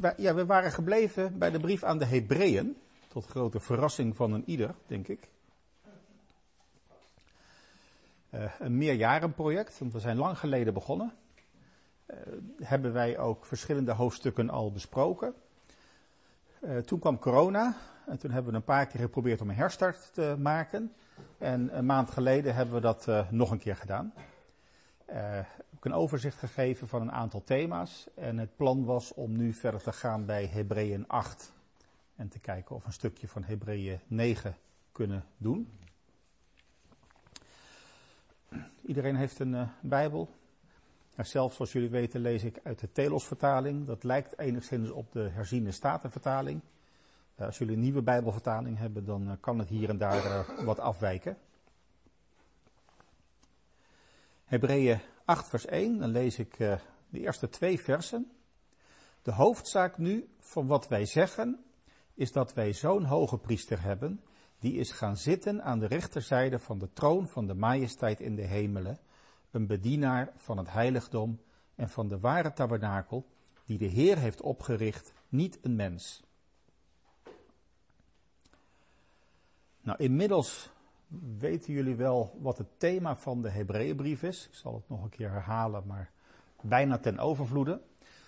we waren gebleven bij de brief aan de Hebreeën. Tot grote verrassing van een ieder, denk ik. Een meerjarenproject, want we zijn lang geleden begonnen. Hebben wij ook verschillende hoofdstukken al besproken. Toen kwam corona en toen hebben we een paar keer geprobeerd om een herstart te maken. En een maand geleden hebben we dat nog een keer gedaan. Heb ik een overzicht gegeven van een aantal thema's. En het plan was om nu verder te gaan bij Hebreeën 8. En te kijken of we een stukje van Hebreeën 9 kunnen doen. Iedereen heeft een Bijbel. Nou, zelf, zoals jullie weten, lees ik uit de Telos-vertaling. Dat lijkt enigszins op de herziene Statenvertaling. Als jullie een nieuwe Bijbelvertaling hebben, dan kan het hier en daar wat afwijken. Hebreeën 8 vers 1, dan lees ik de eerste 2 versen. De hoofdzaak nu van wat wij zeggen, is dat wij zo'n hoge priester hebben, die is gaan zitten aan de rechterzijde van de troon van de majesteit in de hemelen, een bedienaar van het heiligdom en van de ware tabernakel, die de Heer heeft opgericht, niet een mens. Nou, inmiddels weten jullie wel wat het thema van de Hebreeënbrief is. Ik zal het nog een keer herhalen, maar bijna ten overvloede.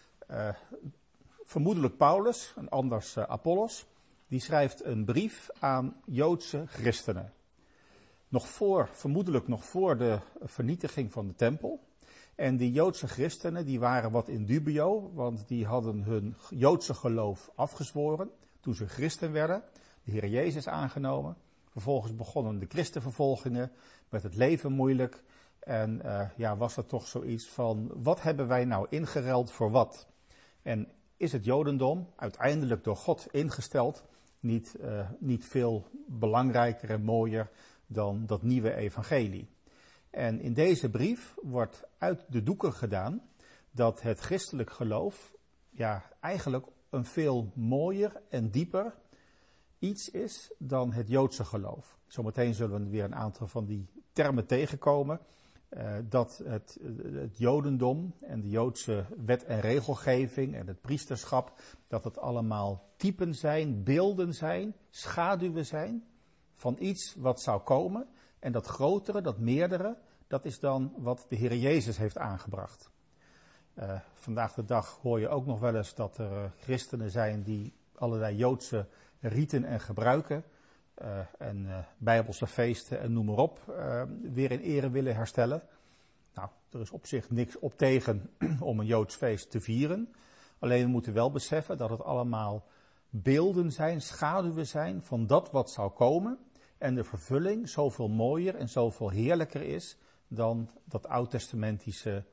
Vermoedelijk Paulus, en anders Apollos, die schrijft een brief aan Joodse christenen. Vermoedelijk nog voor de vernietiging van de tempel. En die Joodse christenen die waren wat in dubio, want die hadden hun Joodse geloof afgezworen toen ze christen werden, de Heer Jezus aangenomen. Vervolgens begonnen de christenvervolgingen, werd het leven moeilijk en was er toch zoiets van, wat hebben wij nou ingeruild voor wat? En is het Jodendom uiteindelijk door God ingesteld niet veel belangrijker en mooier dan dat nieuwe evangelie? En in deze brief wordt uit de doeken gedaan dat het christelijk geloof eigenlijk een veel mooier en dieper iets is dan het Joodse geloof. Zometeen zullen we weer een aantal van die termen tegenkomen. Dat het Jodendom en de Joodse wet en regelgeving en het priesterschap, dat het allemaal typen zijn, beelden zijn, schaduwen zijn van iets wat zou komen. En dat grotere, dat meerdere, dat is dan wat de Heer Jezus heeft aangebracht. Vandaag de dag hoor je ook nog wel eens dat er christenen zijn die allerlei Joodse riten en gebruiken en bijbelse feesten en noem maar op weer in ere willen herstellen. Nou, er is op zich niks op tegen om een Joods feest te vieren. Alleen we moeten wel beseffen dat het allemaal beelden zijn, schaduwen zijn van dat wat zou komen. En de vervulling zoveel mooier en zoveel heerlijker is dan dat oud-testamentische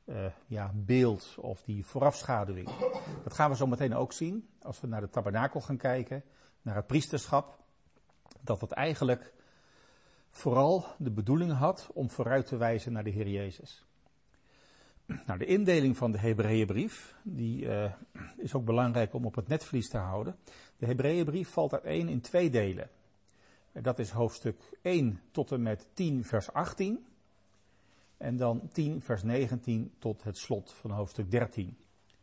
beeld of die voorafschaduwing. Dat gaan we zo meteen ook zien als we naar de tabernakel gaan kijken, naar het priesterschap. Dat het eigenlijk vooral de bedoeling had om vooruit te wijzen naar de Heer Jezus. Nou, de indeling van de Hebreeënbrief, die is ook belangrijk om op het netvlies te houden. De Hebreeënbrief valt uiteen in 2 delen. Dat is hoofdstuk 1 tot en met 10 vers 18. En dan 10 vers 19 tot het slot van hoofdstuk 13.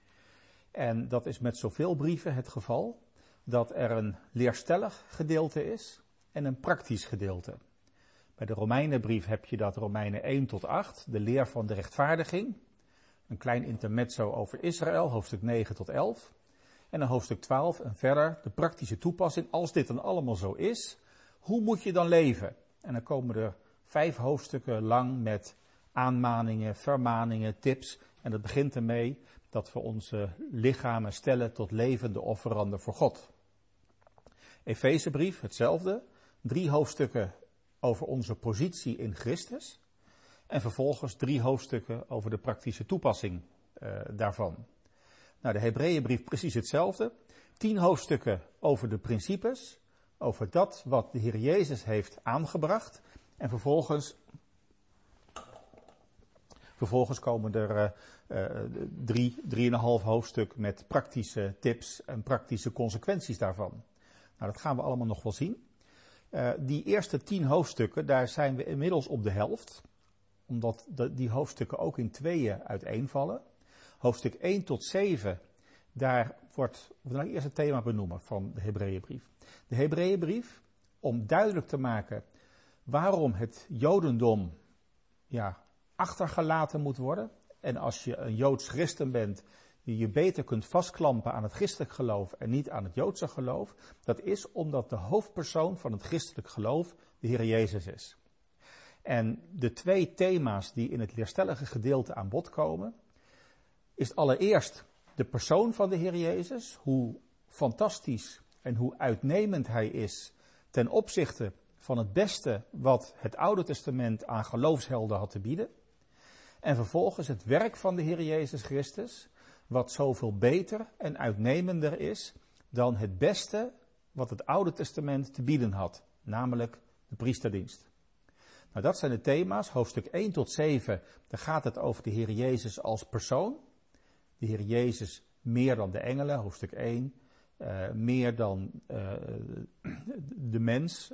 En dat is met zoveel brieven het geval, dat er een leerstellig gedeelte is en een praktisch gedeelte. Bij de Romeinenbrief heb je dat Romeinen 1 tot 8, de leer van de rechtvaardiging. Een klein intermezzo over Israël, hoofdstuk 9 tot 11. En dan hoofdstuk 12 en verder de praktische toepassing. Als dit dan allemaal zo is, hoe moet je dan leven? En dan komen er 5 hoofdstukken lang met aanmaningen, vermaningen, tips. En dat begint ermee dat we onze lichamen stellen tot levende offeranden voor God. Efezebrief, hetzelfde. 3 hoofdstukken over onze positie in Christus. En vervolgens 3 hoofdstukken over de praktische toepassing daarvan. Nou, de Hebreeënbrief precies hetzelfde. 10 hoofdstukken over de principes, over dat wat de Heer Jezus heeft aangebracht. En vervolgens komen er 3,5 hoofdstuk met praktische tips en praktische consequenties daarvan. Nou, dat gaan we allemaal nog wel zien. Die eerste 10 hoofdstukken, daar zijn we inmiddels op de helft. Omdat die hoofdstukken ook in tweeën uiteenvallen. Hoofdstuk 1 tot 7, daar wordt, we gaan eerst het thema benoemen van de Hebreeënbrief. De Hebreeënbrief, om duidelijk te maken waarom het Jodendom achtergelaten moet worden. En als je een Joods christen bent, je beter kunt vastklampen aan het christelijk geloof en niet aan het Joodse geloof. Dat is omdat de hoofdpersoon van het christelijk geloof de Heer Jezus is. En de twee thema's die in het leerstellige gedeelte aan bod komen, is allereerst de persoon van de Heer Jezus, hoe fantastisch en hoe uitnemend hij is ten opzichte van het beste wat het Oude Testament aan geloofshelden had te bieden. En vervolgens het werk van de Heer Jezus Christus, wat zoveel beter en uitnemender is dan het beste wat het Oude Testament te bieden had, namelijk de priesterdienst. Nou, dat zijn de thema's, hoofdstuk 1 tot 7, daar gaat het over de Heer Jezus als persoon. De Heer Jezus meer dan de engelen, hoofdstuk 1, meer dan de mens,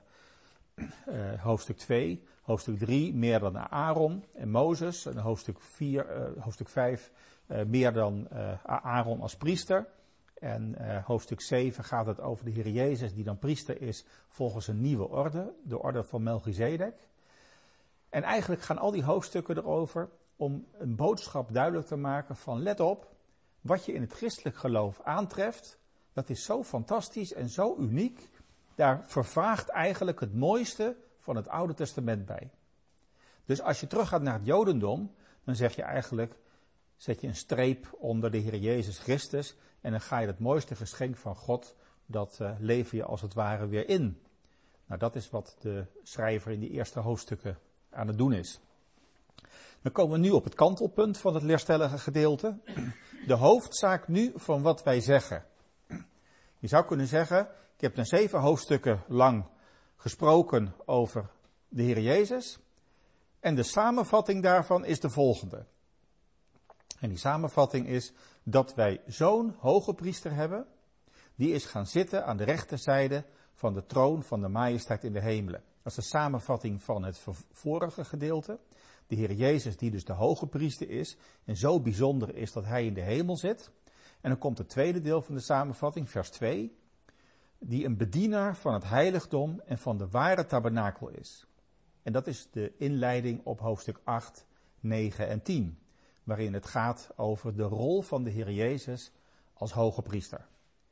hoofdstuk 2, hoofdstuk 3, meer dan Aaron en Mozes, en hoofdstuk 5, meer dan Aaron als priester. En hoofdstuk 7 gaat het over de Heer Jezus die dan priester is volgens een nieuwe orde, de orde van Melchizedek. En eigenlijk gaan al die hoofdstukken erover om een boodschap duidelijk te maken van let op, wat je in het christelijk geloof aantreft, dat is zo fantastisch en zo uniek, daar vervaagt eigenlijk het mooiste van het Oude Testament bij. Dus als je teruggaat naar het Jodendom, dan zeg je eigenlijk, zet je een streep onder de Heer Jezus Christus en dan ga je het mooiste geschenk van God, dat lever je als het ware weer in. Nou, dat is wat de schrijver in die eerste hoofdstukken aan het doen is. Dan komen we nu op het kantelpunt van het leerstellige gedeelte. De hoofdzaak nu van wat wij zeggen. Je zou kunnen zeggen, ik heb dan 7 hoofdstukken lang gesproken over de Heer Jezus. En de samenvatting daarvan is de volgende. En die samenvatting is dat wij zo'n hoge priester hebben, die is gaan zitten aan de rechterzijde van de troon van de majesteit in de hemelen. Dat is de samenvatting van het vorige gedeelte. De Heer Jezus die dus de hoge priester is en zo bijzonder is dat hij in de hemel zit. En dan komt het tweede deel van de samenvatting, vers 2, die een bedienaar van het heiligdom en van de ware tabernakel is. En dat is de inleiding op hoofdstuk 8, 9 en 10, waarin het gaat over de rol van de Heer Jezus als hoge priester.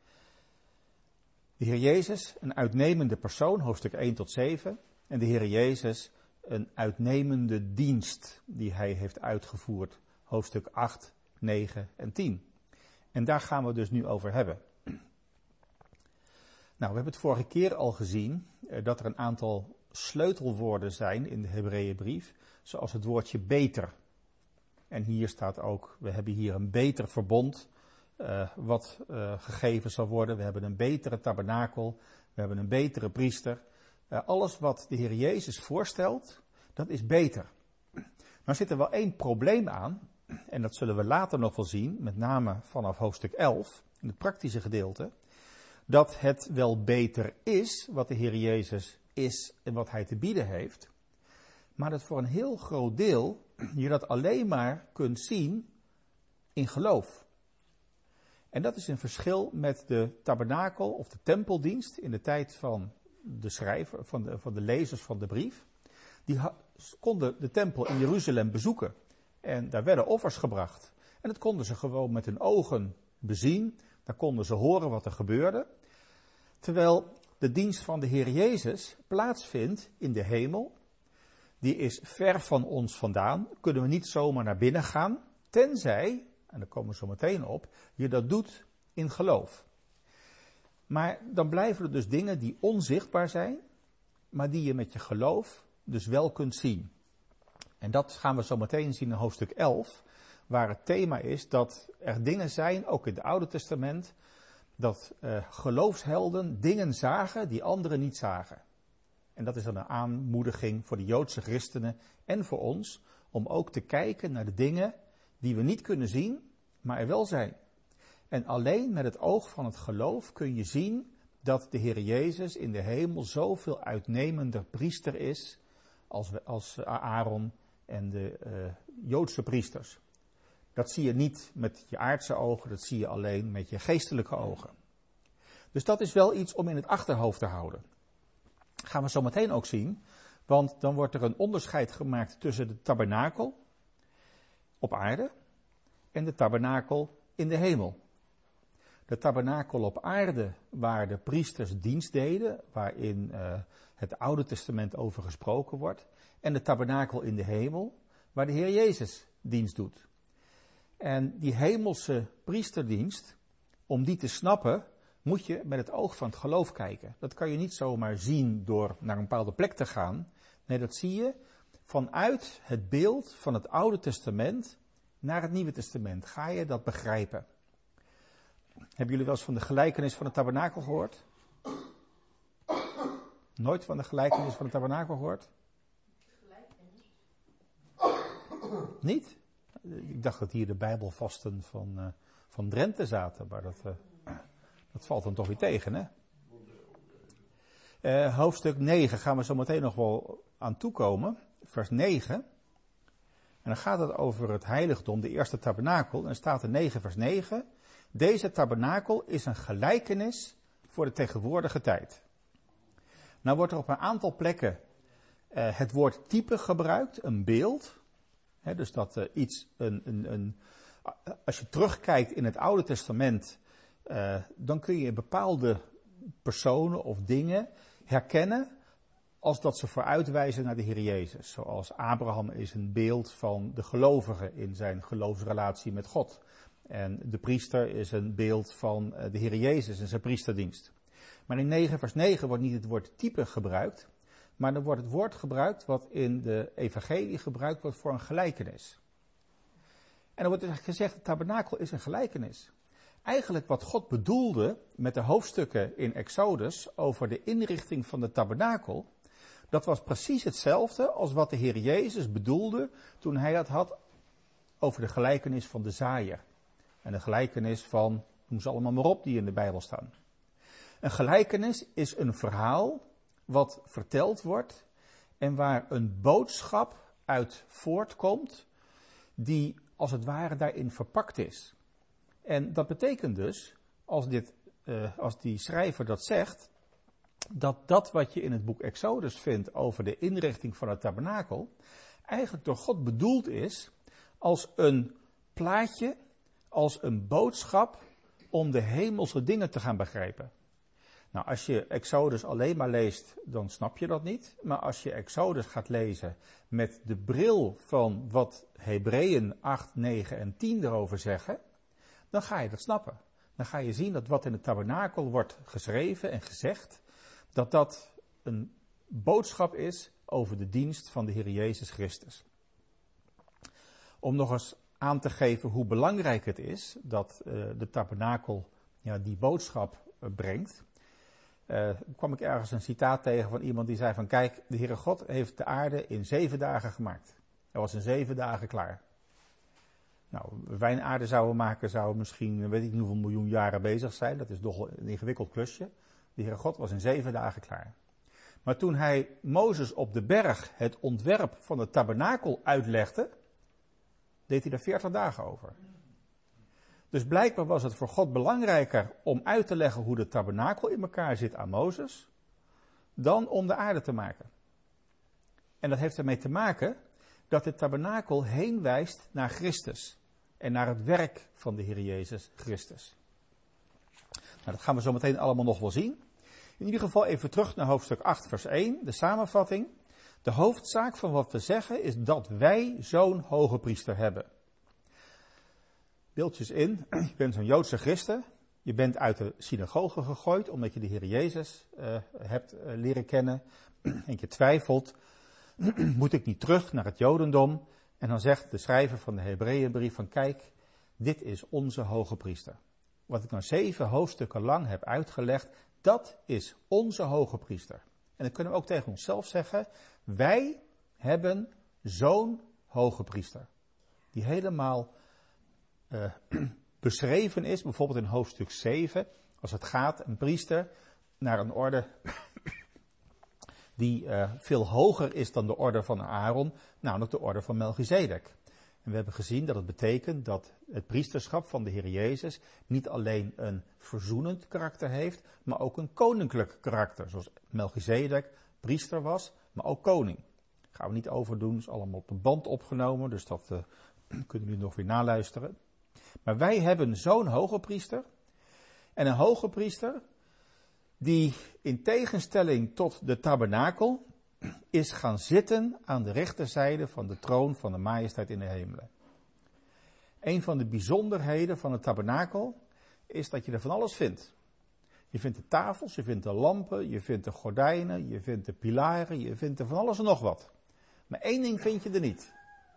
De Heer Jezus, een uitnemende persoon, hoofdstuk 1 tot 7, en de Heer Jezus, een uitnemende dienst die hij heeft uitgevoerd, hoofdstuk 8, 9 en 10. En daar gaan we het dus nu over hebben. Nou, we hebben het vorige keer al gezien dat er een aantal sleutelwoorden zijn in de Hebreeënbrief, zoals het woordje beter. En hier staat ook, we hebben hier een beter verbond wat gegeven zal worden. We hebben een betere tabernakel, we hebben een betere priester. Alles wat de Heer Jezus voorstelt, dat is beter. Maar zit er wel één probleem aan, en dat zullen we later nog wel zien, met name vanaf hoofdstuk 11, in het praktische gedeelte, dat het wel beter is wat de Heer Jezus is en wat hij te bieden heeft, maar dat voor een heel groot deel je dat alleen maar kunt zien in geloof. En dat is een verschil met de tabernakel of de tempeldienst in de tijd van de schrijver, van de lezers van de brief. Die konden de tempel in Jeruzalem bezoeken en daar werden offers gebracht. En dat konden ze gewoon met hun ogen bezien, daar konden ze horen wat er gebeurde. Terwijl de dienst van de Heer Jezus plaatsvindt in de hemel, die is ver van ons vandaan, kunnen we niet zomaar naar binnen gaan, tenzij, en daar komen we zo meteen op, je dat doet in geloof. Maar dan blijven er dus dingen die onzichtbaar zijn, maar die je met je geloof dus wel kunt zien. En dat gaan we zo meteen zien in hoofdstuk 11, waar het thema is dat er dingen zijn, ook in het Oude Testament, dat geloofshelden dingen zagen die anderen niet zagen. En dat is dan een aanmoediging voor de Joodse christenen en voor ons, om ook te kijken naar de dingen die we niet kunnen zien, maar er wel zijn. En alleen met het oog van het geloof kun je zien dat de Heer Jezus in de hemel zoveel uitnemender priester is als Aaron en de Joodse priesters. Dat zie je niet met je aardse ogen, dat zie je alleen met je geestelijke ogen. Dus dat is wel iets om in het achterhoofd te houden. Gaan we zo meteen ook zien, want dan wordt er een onderscheid gemaakt tussen de tabernakel op aarde en de tabernakel in de hemel. De tabernakel op aarde, waar de priesters dienst deden, waarin het Oude Testament over gesproken wordt. En de tabernakel in de hemel, waar de Heer Jezus dienst doet. En die hemelse priesterdienst, om die te snappen, moet je met het oog van het geloof kijken. Dat kan je niet zomaar zien door naar een bepaalde plek te gaan. Nee, dat zie je vanuit het beeld van het Oude Testament naar het Nieuwe Testament. Ga je dat begrijpen? Hebben jullie wel eens van de gelijkenis van de tabernakel gehoord? Nooit van de gelijkenis van de tabernakel gehoord? Niet? Ik dacht dat hier de Bijbelvasten van Drenthe zaten, maar dat valt dan toch weer tegen, hè? Hoofdstuk 9 gaan we zo meteen nog wel aan toekomen, vers 9. En dan gaat het over het heiligdom, de eerste tabernakel. En er staat in 9 vers 9, deze tabernakel is een gelijkenis voor de tegenwoordige tijd. Nou wordt er op een aantal plekken het woord type gebruikt, een beeld. He, dus dat als je terugkijkt in het Oude Testament, dan kun je bepaalde personen of dingen herkennen als dat ze vooruitwijzen naar de Heer Jezus. Zoals Abraham is een beeld van de gelovige in zijn geloofsrelatie met God. En de priester is een beeld van de Heer Jezus in zijn priesterdienst. Maar in 9 vers 9 wordt niet het woord type gebruikt, maar er wordt het woord gebruikt wat in de evangelie gebruikt wordt voor een gelijkenis. En dan wordt dus gezegd, de tabernakel is een gelijkenis. Eigenlijk wat God bedoelde met de hoofdstukken in Exodus over de inrichting van de tabernakel, dat was precies hetzelfde als wat de Heer Jezus bedoelde toen hij het had over de gelijkenis van de zaaier. En de gelijkenis van, noem ze allemaal maar op, die in de Bijbel staan. Een gelijkenis is een verhaal wat verteld wordt en waar een boodschap uit voortkomt die als het ware daarin verpakt is. En dat betekent dus, als die schrijver dat zegt, dat wat je in het boek Exodus vindt over de inrichting van het tabernakel, eigenlijk door God bedoeld is als een plaatje, als een boodschap om de hemelse dingen te gaan begrijpen. Nou, als je Exodus alleen maar leest, dan snap je dat niet. Maar als je Exodus gaat lezen met de bril van wat Hebreeën 8, 9 en 10 erover zeggen, dan ga je dat snappen. Dan ga je zien dat wat in het tabernakel wordt geschreven en gezegd, dat dat een boodschap is over de dienst van de Heer Jezus Christus. Om nog eens aan te geven hoe belangrijk het is dat de tabernakel die boodschap brengt, kwam ik ergens een citaat tegen van iemand die zei van kijk, de Heere God heeft de aarde in 7 dagen gemaakt. Hij was in 7 dagen klaar. Nou, wij een aarde zouden maken, zou misschien, weet ik niet hoeveel miljoen jaren bezig zijn. Dat is toch een ingewikkeld klusje. De Heere God was in 7 dagen klaar. Maar toen hij Mozes op de berg het ontwerp van het tabernakel uitlegde, deed hij er 40 dagen over. Dus blijkbaar was het voor God belangrijker om uit te leggen hoe de tabernakel in elkaar zit aan Mozes, dan om de aarde te maken. En dat heeft ermee te maken dat de tabernakel heen wijst naar Christus en naar het werk van de Heer Jezus Christus. Nou, dat gaan we zo meteen allemaal nog wel zien. In ieder geval even terug naar hoofdstuk 8 vers 1, de samenvatting. De hoofdzaak van wat we zeggen is dat wij zo'n hoge priester hebben. Beeldjes in, je bent zo'n Joodse christen, je bent uit de synagoge gegooid omdat je de Heer Jezus hebt leren kennen en je twijfelt, moet ik niet terug naar het Jodendom? En dan zegt de schrijver van de Hebreeënbrief van kijk, dit is onze hoge priester. Wat ik nou 7 hoofdstukken lang heb uitgelegd, dat is onze hoge priester. En dan kunnen we ook tegen onszelf zeggen, wij hebben zo'n hoge priester. Die helemaal beschreven is, bijvoorbeeld in hoofdstuk 7, als het gaat een priester naar een orde die veel hoger is dan de orde van Aaron, namelijk de orde van Melchizedek. En En we hebben gezien dat het betekent dat het priesterschap van de Heer Jezus niet alleen een verzoenend karakter heeft, maar ook een koninklijk karakter. Zoals Melchizedek priester was, maar ook koning. Daar gaan we niet over doen, dat is allemaal op de band opgenomen, dus dat kunnen jullie nog weer naluisteren. Maar wij hebben zo'n hoge priester. En een hoge priester die in tegenstelling tot de tabernakel is gaan zitten aan de rechterzijde van de troon van de majesteit in de hemelen. Een van de bijzonderheden van het tabernakel is dat je er van alles vindt. Je vindt de tafels, je vindt de lampen, je vindt de gordijnen, je vindt de pilaren, je vindt er van alles en nog wat. Maar één ding vind je er niet.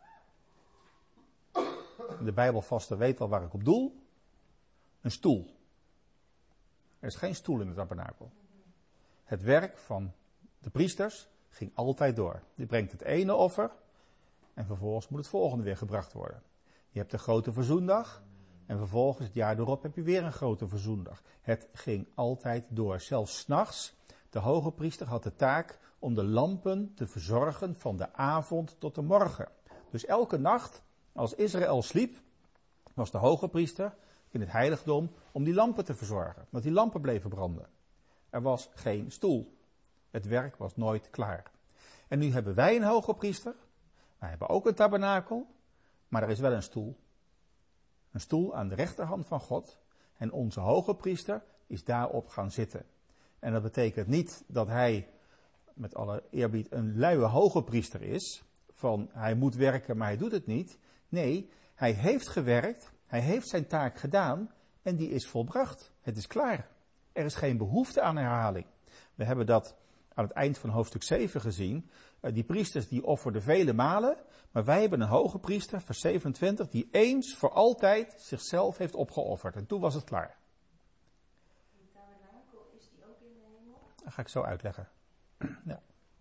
De Bijbelvaste weet al waar ik op doel. Een stoel. Er is geen stoel in het tabernakel. Het werk van de priesters ging altijd door. Die brengt het ene offer en vervolgens moet het volgende weer gebracht worden. Je hebt de grote verzoendag en vervolgens het jaar erop heb je weer een grote verzoendag. Het ging altijd door. Zelfs 's nachts, de hoge priester had de taak om de lampen te verzorgen van de avond tot de morgen. Dus elke nacht, als Israël sliep, was de hoge priester in het heiligdom om die lampen te verzorgen. Want die lampen bleven branden. Er was geen stoel. Het werk was nooit klaar. En nu hebben wij een hoge priester. Wij hebben ook een tabernakel. Maar er is wel een stoel. Een stoel aan de rechterhand van God. En onze hoge priester is daarop gaan zitten. En dat betekent niet dat hij, met alle eerbied, een luie hoge priester is. Van hij moet werken, maar hij doet het niet. Nee, hij heeft gewerkt. Hij heeft zijn taak gedaan. En die is volbracht. Het is klaar. Er is geen behoefte aan herhaling. We hebben dat aan het eind van hoofdstuk 7 gezien. Die priesters die offerden vele malen. Maar wij hebben een hoge priester, vers 27, die eens voor altijd zichzelf heeft opgeofferd. En toen was het klaar. De tabernakel, is die ook in de hemel? Dat ga ik zo uitleggen. Ja.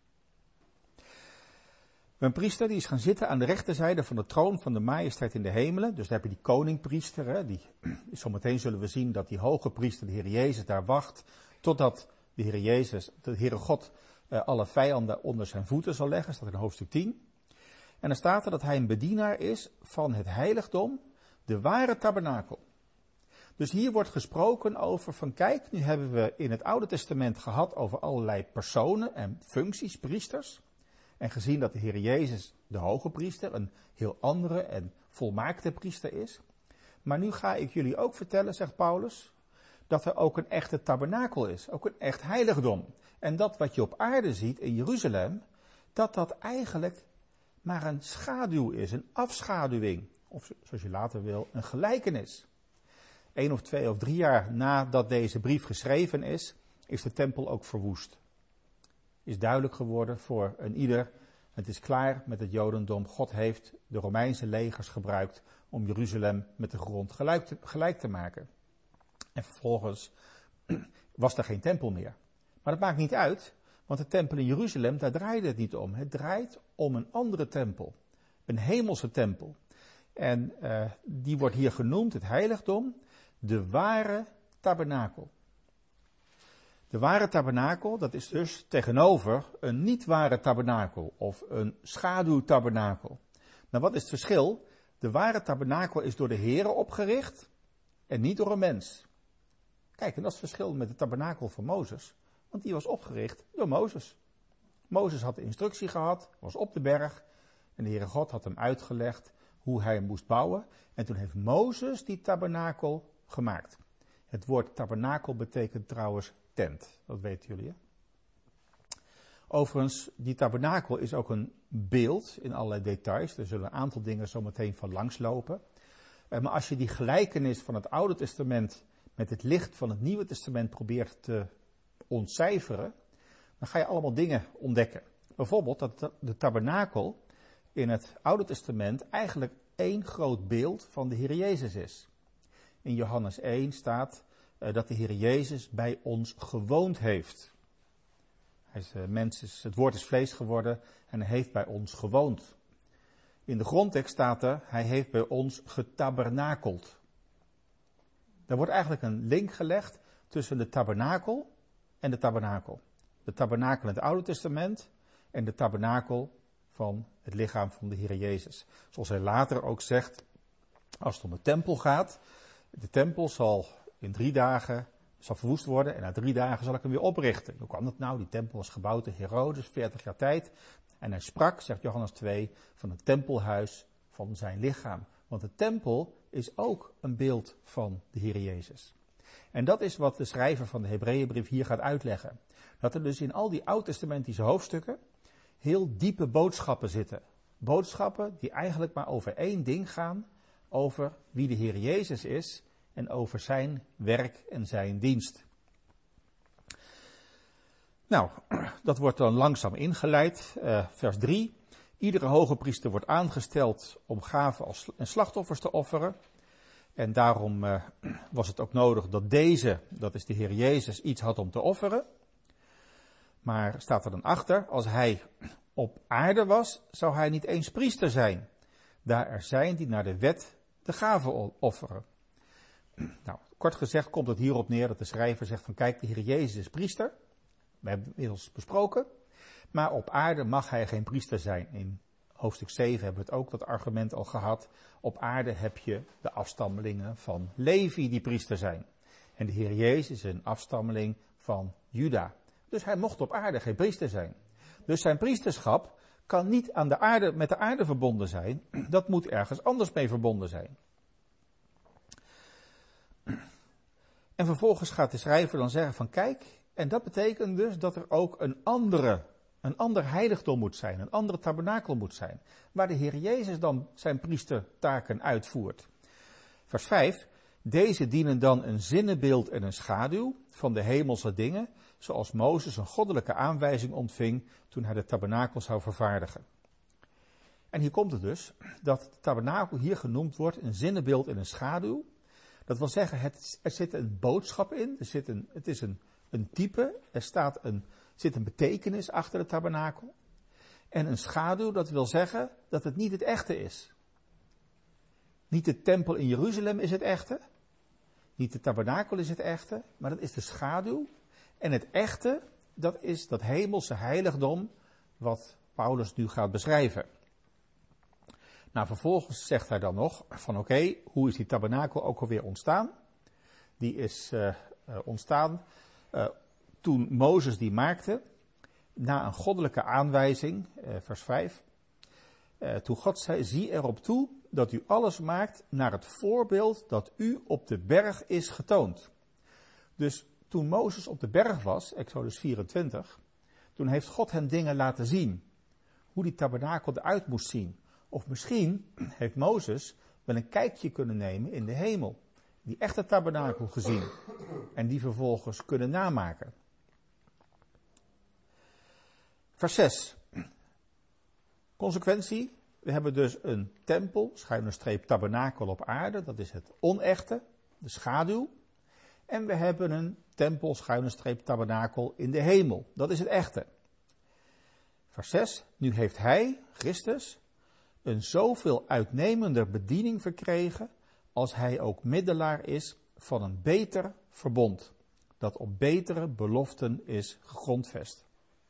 Een priester die is gaan zitten aan de rechterzijde van de troon van de majesteit in de hemelen. Dus daar heb je die koningpriester. Hè, zometeen zullen we zien dat die hoge priester, de Heer Jezus, daar wacht. Totdat de Heer Jezus, de Heere God, alle vijanden onder zijn voeten zal leggen. Staat in hoofdstuk 10. En dan staat er dat hij een bedienaar is van het heiligdom, de ware tabernakel. Dus hier wordt gesproken over van kijk, nu hebben we in het Oude Testament gehad over allerlei personen en functies, priesters. En gezien dat de Heer Jezus, de hoge priester, een heel andere en volmaakte priester is. Maar nu ga ik jullie ook vertellen, zegt Paulus, dat er ook een echte tabernakel is. Ook een echt heiligdom. En dat wat je op aarde ziet in Jeruzalem, dat eigenlijk maar een schaduw is, een afschaduwing. Of zoals je later wil, een gelijkenis. 1 of 2 of 3 jaar nadat deze brief geschreven is de tempel ook verwoest. Is duidelijk geworden voor een ieder. Het is klaar met het Jodendom. God heeft de Romeinse legers gebruikt om Jeruzalem met de grond gelijk te maken. En vervolgens was er geen tempel meer. Maar dat maakt niet uit, want de tempel in Jeruzalem, daar draaide het niet om. Het draait om een andere tempel. Een hemelse tempel. En die wordt hier genoemd, het heiligdom, de ware tabernakel. De ware tabernakel, dat is dus tegenover een niet ware tabernakel of een schaduwtabernakel. Nou, wat is het verschil? De ware tabernakel is door de Heere opgericht en niet door een mens. Kijk, en dat is het verschil met de tabernakel van Mozes, want die was opgericht door Mozes. Mozes had de instructie gehad, was op de berg en de Heere God had hem uitgelegd hoe hij hem moest bouwen. En toen heeft Mozes die tabernakel gemaakt. Het woord tabernakel betekent trouwens tent, dat weten jullie hè. Overigens, die tabernakel is ook een beeld in allerlei details. Er zullen een aantal dingen zo meteen van langslopen. Maar als je die gelijkenis van het Oude Testament met het licht van het Nieuwe Testament probeert te ontcijferen, dan ga je allemaal dingen ontdekken. Bijvoorbeeld dat de tabernakel in het Oude Testament eigenlijk één groot beeld van de Heer Jezus is. In Johannes 1 staat dat de Heer Jezus bij ons gewoond heeft. Het woord is vlees geworden en hij heeft bij ons gewoond. In de grondtekst staat er, hij heeft bij ons getabernakeld. Er wordt eigenlijk een link gelegd tussen de tabernakel en de tabernakel. De tabernakel in het Oude Testament en de tabernakel van het lichaam van de Heer Jezus. Zoals hij later ook zegt, als het om de tempel gaat, de tempel zal in 3 dagen verwoest worden en na 3 dagen zal ik hem weer oprichten. Hoe kwam dat nou? Die tempel was gebouwd door Herodes, 40 jaar tijd. En hij sprak, zegt Johannes 2, van het tempelhuis van zijn lichaam. Want de tempel is ook een beeld van de Heer Jezus. En dat is wat de schrijver van de Hebreeënbrief hier gaat uitleggen. Dat er dus in al die oud-testamentische hoofdstukken heel diepe boodschappen zitten. Boodschappen die eigenlijk maar over 1 ding gaan, over wie de Heer Jezus is en over zijn werk en zijn dienst. Nou, dat wordt dan langzaam ingeleid. Vers 3. Iedere hoge priester wordt aangesteld om gaven en slachtoffers te offeren. En daarom was het ook nodig dat deze, dat is de Heer Jezus, iets had om te offeren. Maar staat er dan achter, als hij op aarde was, zou hij niet eens priester zijn. Daar er zijn die naar de wet de gaven offeren. Nou, kort gezegd komt het hierop neer dat de schrijver zegt van kijk, de Heer Jezus is priester. We hebben het inmiddels besproken. Maar op aarde mag hij geen priester zijn. In hoofdstuk 7 hebben we het ook dat argument al gehad. Op aarde heb je de afstammelingen van Levi die priester zijn. En de Heer Jezus is een afstammeling van Juda. Dus hij mocht op aarde geen priester zijn. Dus zijn priesterschap kan niet aan de aarde, met de aarde verbonden zijn. Dat moet ergens anders mee verbonden zijn. En vervolgens gaat de schrijver dan zeggen van kijk, en dat betekent dus dat er ook een ander heiligdom moet zijn, een andere tabernakel moet zijn, waar de Heer Jezus dan zijn priestertaken uitvoert. Vers 5, deze dienen dan een zinnebeeld en een schaduw van de hemelse dingen, zoals Mozes een goddelijke aanwijzing ontving toen hij de tabernakel zou vervaardigen. En hier komt het dus, dat de tabernakel hier genoemd wordt een zinnebeeld en een schaduw. Dat wil zeggen, er zit een boodschap in, het is een type, er zit een betekenis achter de tabernakel. En een schaduw, dat wil zeggen dat het niet het echte is. Niet de tempel in Jeruzalem is het echte, niet de tabernakel is het echte, maar dat is de schaduw. En het echte, dat is dat hemelse heiligdom wat Paulus nu gaat beschrijven. Nou, vervolgens zegt hij dan nog van oké, hoe is die tabernakel ook alweer ontstaan? Die is ontstaan toen Mozes die maakte, na een goddelijke aanwijzing, vers 5. Toen God zei, zie erop toe dat u alles maakt naar het voorbeeld dat u op de berg is getoond. Dus toen Mozes op de berg was, Exodus 24, toen heeft God hem dingen laten zien. Hoe die tabernakel eruit moest zien. Of misschien heeft Mozes wel een kijkje kunnen nemen in de hemel. Die echte tabernakel gezien. En die vervolgens kunnen namaken. Vers 6. Consequentie. We hebben dus een tempel, / tabernakel op aarde. Dat is het onechte, de schaduw. En we hebben een tempel, / tabernakel in de hemel. Dat is het echte. Vers 6. Nu heeft hij, Christus, een zoveel uitnemender bediening verkregen, als hij ook middelaar is van een beter verbond, dat op betere beloften is gegrondvest.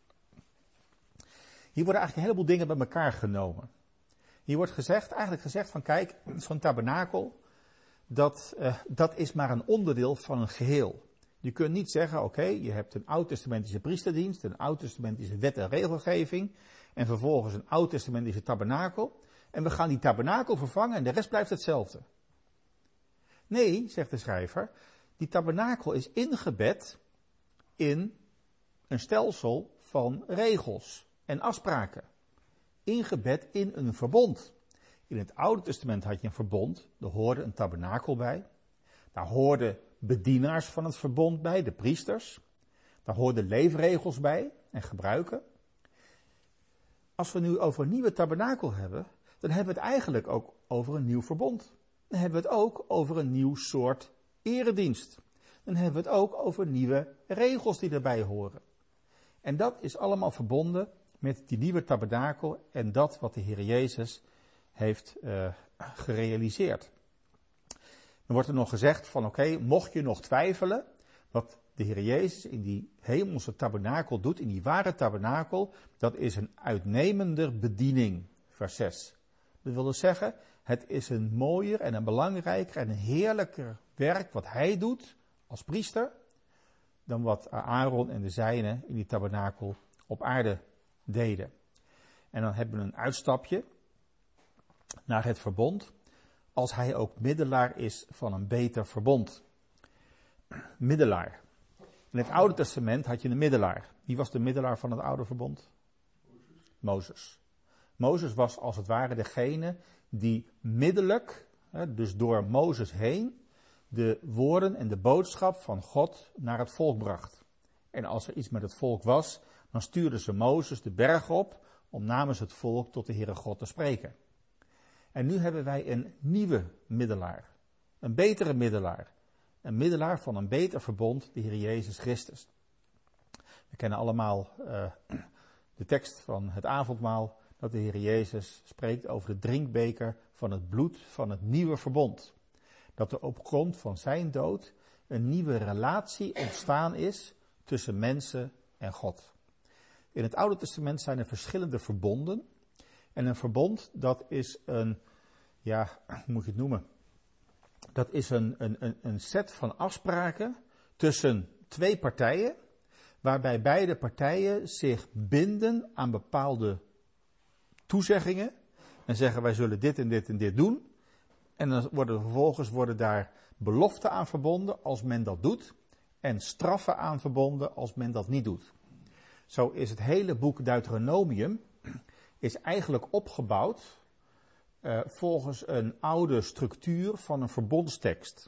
Hier worden eigenlijk een heleboel dingen bij elkaar genomen. Hier wordt eigenlijk gezegd van kijk, zo'n tabernakel, dat is maar een onderdeel van een geheel. Je kunt niet zeggen, oké, je hebt een oud-testamentische priesterdienst, een oud-testamentische wet en regelgeving, en vervolgens een oud-testamentische tabernakel, en we gaan die tabernakel vervangen en de rest blijft hetzelfde. Nee, zegt de schrijver, die tabernakel is ingebed in een stelsel van regels en afspraken. Ingebed in een verbond. In het Oude Testament had je een verbond, daar hoorde een tabernakel bij. Daar hoorden bedienaars van het verbond bij, de priesters. Daar hoorden leefregels bij en gebruiken. Als we nu over een nieuwe tabernakel hebben, dan hebben we het eigenlijk ook over een nieuw verbond. Dan hebben we het ook over een nieuw soort eredienst. Dan hebben we het ook over nieuwe regels die erbij horen. En dat is allemaal verbonden met die nieuwe tabernakel en dat wat de Heer Jezus heeft gerealiseerd. Dan wordt er nog gezegd van oké, mocht je nog twijfelen, wat de Heer Jezus in die hemelse tabernakel doet, in die ware tabernakel, dat is een uitnemender bediening, vers 6. Dat wil dus zeggen, het is een mooier en een belangrijker en een heerlijker werk wat hij doet als priester, dan wat Aaron en de zijnen in die tabernakel op aarde deden. En dan hebben we een uitstapje naar het verbond, als hij ook middelaar is van een beter verbond. Middelaar. In het Oude Testament had je een middelaar. Wie was de middelaar van het Oude Verbond? Mozes. Mozes was als het ware degene die middelijk, dus door Mozes heen, de woorden en de boodschap van God naar het volk bracht. En als er iets met het volk was, dan stuurden ze Mozes de berg op om namens het volk tot de Heere God te spreken. En nu hebben wij een nieuwe middelaar. Een betere middelaar. Een middelaar van een beter verbond, de Heer Jezus Christus. We kennen allemaal de tekst van het avondmaal, dat de Heer Jezus spreekt over de drinkbeker van het bloed van het nieuwe verbond. Dat er op grond van zijn dood een nieuwe relatie ontstaan is tussen mensen en God. In het Oude Testament zijn er verschillende verbonden. En een verbond, dat is een, hoe moet je het noemen? Dat is een set van afspraken tussen twee partijen, waarbij beide partijen zich binden aan bepaalde toezeggingen en zeggen wij zullen dit en dit en dit doen. En dan vervolgens worden daar beloften aan verbonden als men dat doet en straffen aan verbonden als men dat niet doet. Zo is het hele boek Deuteronomium is eigenlijk opgebouwd volgens een oude structuur van een verbondstekst.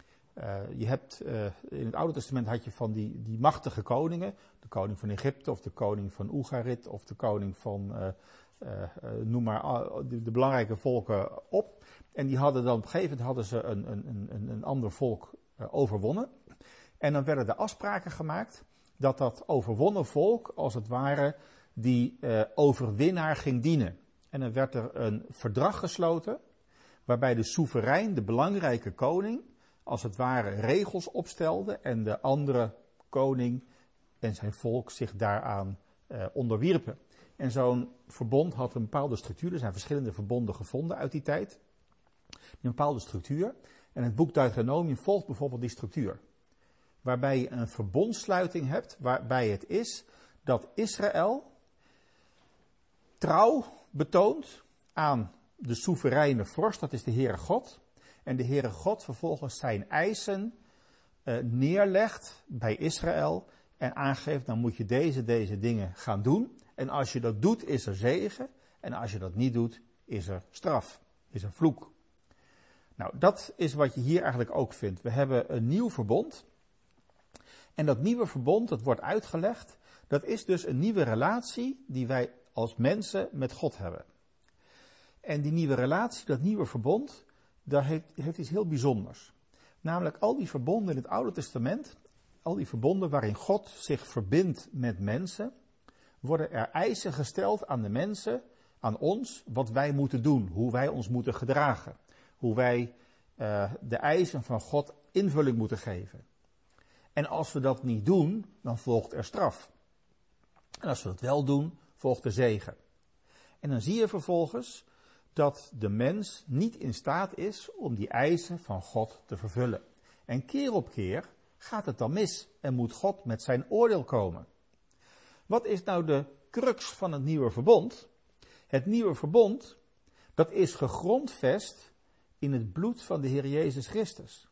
Je hebt, in het Oude Testament had je van die machtige koningen, de koning van Egypte of de koning van Oegarit of de koning van, noem maar de belangrijke volken op. En die hadden dan op een gegeven moment hadden ze een ander volk overwonnen. En dan werden er afspraken gemaakt dat overwonnen volk als het ware die overwinnaar ging dienen. En dan werd er een verdrag gesloten waarbij de soeverein, de belangrijke koning, als het ware regels opstelde en de andere koning en zijn volk zich daaraan onderwierpen. En zo'n verbond had een bepaalde structuur. Er zijn verschillende verbonden gevonden uit die tijd. Een bepaalde structuur. En het boek Deuteronomium volgt bijvoorbeeld die structuur. Waarbij je een verbondsluiting hebt, waarbij het is dat Israël trouw betoont aan de soevereine vorst, dat is de Heere God. En de Heere God vervolgens zijn eisen neerlegt bij Israël en aangeeft, dan moet je deze dingen gaan doen. En als je dat doet, is er zegen. En als je dat niet doet, is er straf, is er vloek. Nou, dat is wat je hier eigenlijk ook vindt. We hebben een nieuw verbond. En dat nieuwe verbond, dat wordt uitgelegd, dat is dus een nieuwe relatie die wij als mensen met God hebben. En die nieuwe relatie, dat nieuwe verbond, dat heeft iets heel bijzonders. Namelijk al die verbonden in het Oude Testament, al die verbonden waarin God zich verbindt met mensen, worden er eisen gesteld aan de mensen, aan ons, wat wij moeten doen, hoe wij ons moeten gedragen. Hoe wij de eisen van God invulling moeten geven. En als we dat niet doen, dan volgt er straf. En als we dat wel doen, volgt er zegen. En dan zie je vervolgens dat de mens niet in staat is om die eisen van God te vervullen. En keer op keer gaat het dan mis en moet God met zijn oordeel komen. Wat is nou de crux van het nieuwe verbond? Het nieuwe verbond, dat is gegrondvest in het bloed van de Heer Jezus Christus.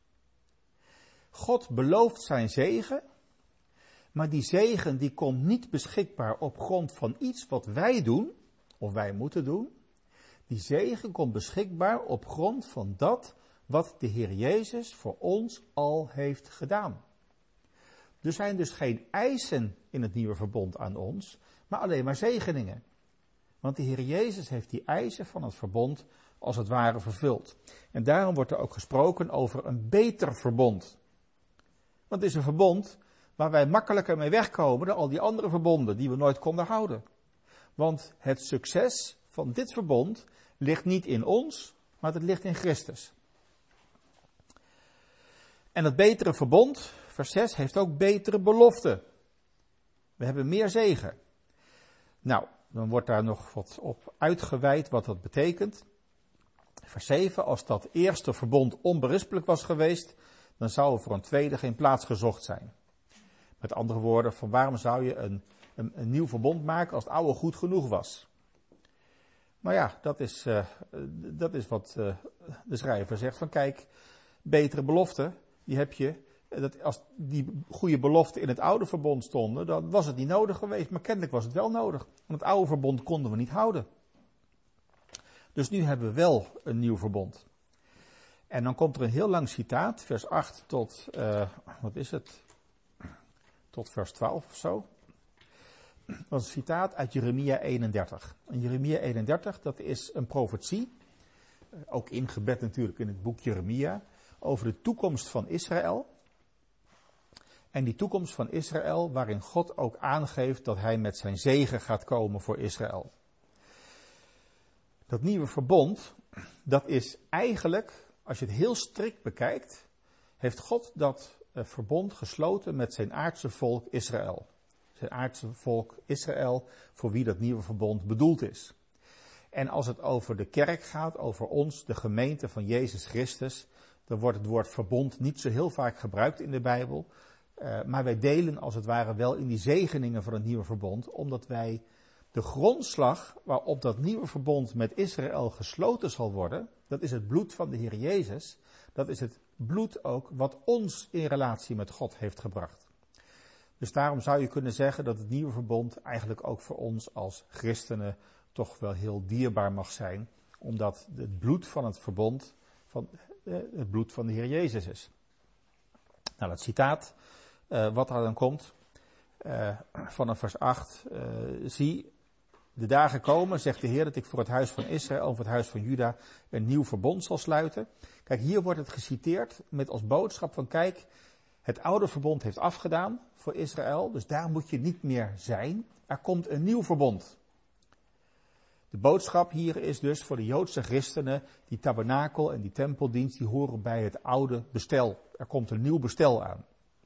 God belooft zijn zegen, maar die zegen die komt niet beschikbaar op grond van iets wat wij doen, of wij moeten doen. Die zegen komt beschikbaar op grond van dat wat de Heer Jezus voor ons al heeft gedaan. Er zijn dus geen eisen in het nieuwe verbond aan ons, maar alleen maar zegeningen. Want de Heer Jezus heeft die eisen van het verbond als het ware vervuld. En daarom wordt er ook gesproken over een beter verbond. Want het is een verbond waar wij makkelijker mee wegkomen dan al die andere verbonden die we nooit konden houden. Want het succes van dit verbond ligt niet in ons, maar het ligt in Christus. En het betere verbond, Vers 6 heeft ook betere beloften. We hebben meer zegen. Nou, dan wordt daar nog wat op uitgeweid wat dat betekent. Vers 7, als dat eerste verbond onberispelijk was geweest, dan zou er voor een tweede geen plaats gezocht zijn. Met andere woorden, van waarom zou je een nieuw verbond maken als het oude goed genoeg was? Maar ja, dat is wat de schrijver zegt van kijk, betere beloften, die heb je. Als die goede beloften in het oude verbond stonden, dan was het niet nodig geweest. Maar kennelijk was het wel nodig. Want het oude verbond konden we niet houden. Dus nu hebben we wel een nieuw verbond. En dan komt er een heel lang citaat, vers 8 tot, tot vers 12 of zo. Dat is een citaat uit Jeremia 31. En Jeremia 31, dat is een profetie, ook ingebed natuurlijk in het boek Jeremia, over de toekomst van Israël. En die toekomst van Israël, waarin God ook aangeeft dat hij met zijn zegen gaat komen voor Israël. Dat nieuwe verbond, dat is eigenlijk, als je het heel strikt bekijkt, heeft God dat verbond gesloten met zijn aardse volk Israël. Zijn aardse volk Israël, voor wie dat nieuwe verbond bedoeld is. En als het over de kerk gaat, over ons, de gemeente van Jezus Christus, dan wordt het woord verbond niet zo heel vaak gebruikt in de Bijbel. Maar wij delen als het ware wel in die zegeningen van het nieuwe verbond, omdat wij de grondslag waarop dat nieuwe verbond met Israël gesloten zal worden, dat is het bloed van de Heer Jezus. Dat is het bloed ook wat ons in relatie met God heeft gebracht. Dus daarom zou je kunnen zeggen dat het nieuwe verbond eigenlijk ook voor ons als christenen toch wel heel dierbaar mag zijn, omdat het bloed van het verbond het bloed van de Heer Jezus is. Nou, dat citaat, wat er dan komt, vanaf vers 8, zie, de dagen komen, zegt de Heer, dat ik voor het huis van Israël en voor het huis van Juda een nieuw verbond zal sluiten. Kijk, hier wordt het geciteerd met als boodschap van kijk, het oude verbond heeft afgedaan voor Israël, dus daar moet je niet meer zijn. Er komt een nieuw verbond. De boodschap hier is dus voor de Joodse christenen, die tabernakel en die tempeldienst, die horen bij het oude bestel. Er komt een nieuw bestel aan.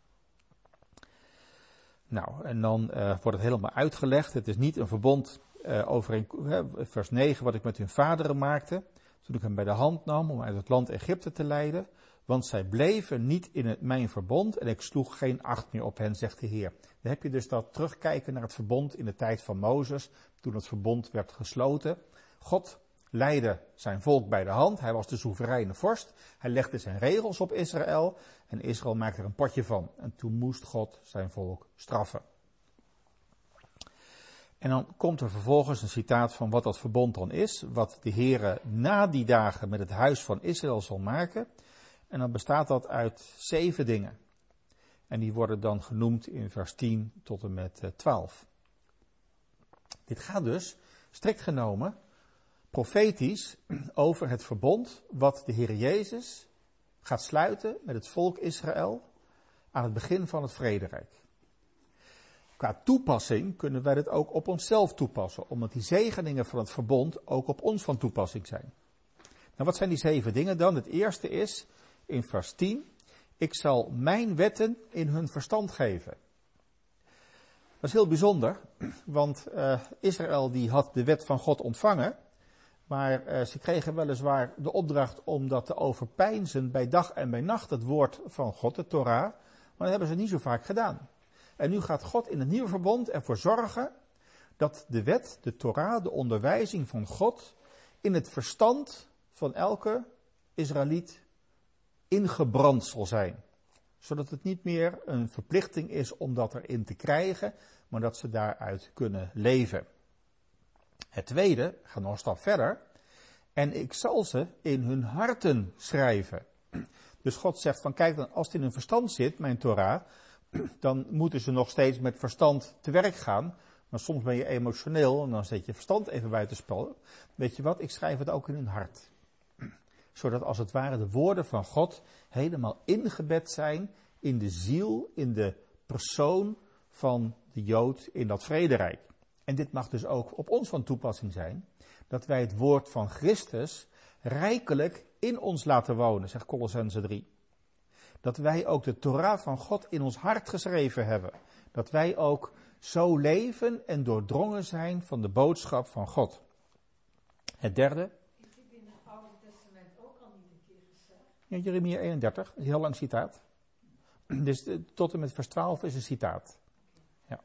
Nou, en dan wordt het helemaal uitgelegd. Het is niet een verbond vers 9 wat ik met hun vaderen maakte, toen ik hem bij de hand nam om uit het land Egypte te leiden. Want zij bleven niet in mijn verbond en ik sloeg geen acht meer op hen, zegt de Heer. Dan heb je dus dat terugkijken naar het verbond in de tijd van Mozes, toen het verbond werd gesloten. God leidde zijn volk bij de hand, hij was de soevereine vorst, hij legde zijn regels op Israël en Israël maakte er een potje van. En toen moest God zijn volk straffen. En dan komt er vervolgens een citaat van wat dat verbond dan is, wat de Heere na die dagen met het huis van Israël zal maken. En dan bestaat dat uit 7 dingen. En die worden dan genoemd in vers 10 tot en met 12. Dit gaat dus, strikt genomen, profetisch over het verbond wat de Heer Jezus gaat sluiten met het volk Israël aan het begin van het vrederijk. Qua toepassing kunnen wij dit ook op onszelf toepassen, omdat die zegeningen van het verbond ook op ons van toepassing zijn. Nou, wat zijn die 7 dingen dan? Het eerste is, in vers 10, ik zal mijn wetten in hun verstand geven. Dat is heel bijzonder, want Israël die had de wet van God ontvangen, maar ze kregen weliswaar de opdracht om dat te overpeinzen bij dag en bij nacht, het woord van God, de Torah, maar dat hebben ze niet zo vaak gedaan. En nu gaat God in het nieuwe verbond ervoor zorgen dat de wet, de Torah, de onderwijzing van God in het verstand van elke Israëliet ingebrand zal zijn. Zodat het niet meer een verplichting is om dat erin te krijgen, maar dat ze daaruit kunnen leven. Het tweede, gaat nog een stap verder, en ik zal ze in hun harten schrijven. Dus God zegt van kijk, dan, als het in hun verstand zit, mijn Torah, dan moeten ze nog steeds met verstand te werk gaan. Maar soms ben je emotioneel en dan zet je verstand even buitenspel. Weet je wat, ik schrijf het ook in hun hart. Zodat als het ware de woorden van God helemaal ingebed zijn in de ziel, in de persoon van de Jood in dat vrederijk. En dit mag dus ook op ons van toepassing zijn, dat wij het woord van Christus rijkelijk in ons laten wonen, zegt Kolossenzen 3. Dat wij ook de Torah van God in ons hart geschreven hebben. Dat wij ook zo leven en doordrongen zijn van de boodschap van God. Het derde. Is dit in het Oude Testament ook al niet een keer gezegd? Ja, Jeremia 31, een heel lang citaat. Dus tot en met vers 12 is een citaat. Ja.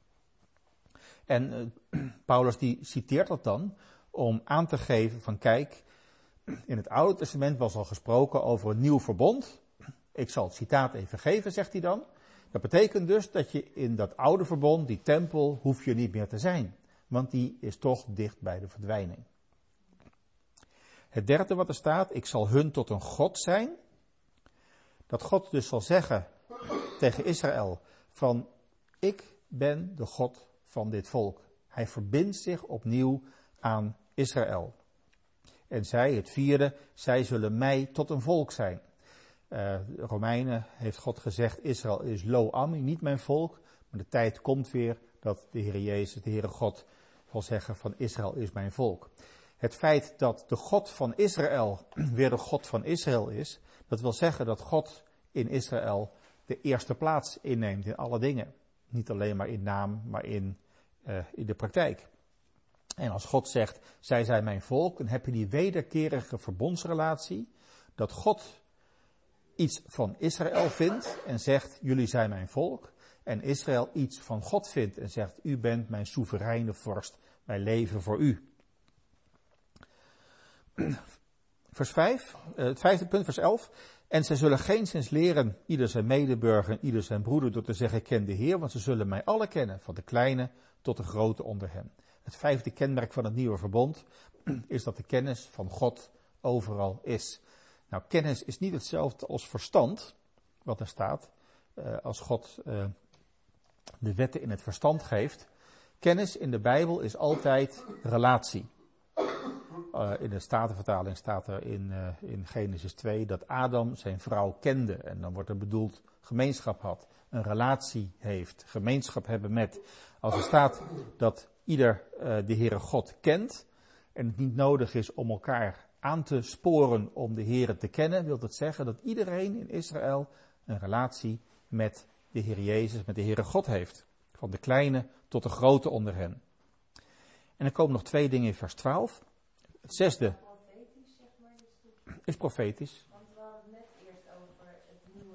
En Paulus die citeert dat dan om aan te geven van kijk, in het Oude Testament was al gesproken over een nieuw verbond. Ik zal het citaat even geven, zegt hij dan. Dat betekent dus dat je in dat oude verbond, die tempel, hoef je niet meer te zijn. Want die is toch dicht bij de verdwijning. Het derde wat er staat, ik zal hun tot een God zijn. Dat God dus zal zeggen tegen Israël van ik ben de God van dit volk. Hij verbindt zich opnieuw aan Israël. En zij, het vierde, zij zullen mij tot een volk zijn. Romeinen heeft God gezegd, Israël is lo ami, niet mijn volk. Maar de tijd komt weer dat de Heer Jezus, de Heere God, zal zeggen van Israël is mijn volk. Het feit dat de God van Israël weer de God van Israël is, dat wil zeggen dat God in Israël de eerste plaats inneemt in alle dingen. Niet alleen maar in naam, maar in de praktijk. En als God zegt, zij zijn mijn volk, dan heb je die wederkerige verbondsrelatie, dat God iets van Israël vindt en zegt, jullie zijn mijn volk. En Israël iets van God vindt en zegt, u bent mijn soevereine vorst, wij leven voor u. Vers 5, het vijfde punt, vers 11. En zij zullen geenszins leren, ieder zijn medeburger en ieder zijn broeder, door te zeggen, ik ken de Heer, want ze zullen mij alle kennen, van de kleine tot de grote onder hen. Het vijfde kenmerk van het nieuwe verbond is dat de kennis van God overal is. Nou, kennis is niet hetzelfde als verstand, wat er staat, als God de wetten in het verstand geeft. Kennis in de Bijbel is altijd relatie. In de Statenvertaling staat er in Genesis 2 dat Adam zijn vrouw kende. En dan wordt er bedoeld gemeenschap had, een relatie heeft, gemeenschap hebben met. Als er staat dat ieder de Heere God kent en het niet nodig is om elkaar aan te sporen om de Heere te kennen, wil dat zeggen dat iedereen in Israël een relatie met de Heer Jezus, met de Heere God heeft. Van de kleine tot de grote onder hen. En er komen nog twee dingen in vers 12. Het zesde Profetisch, zeg maar, dit stukje. is profetisch. Want we hadden het net eerst over het nieuwe,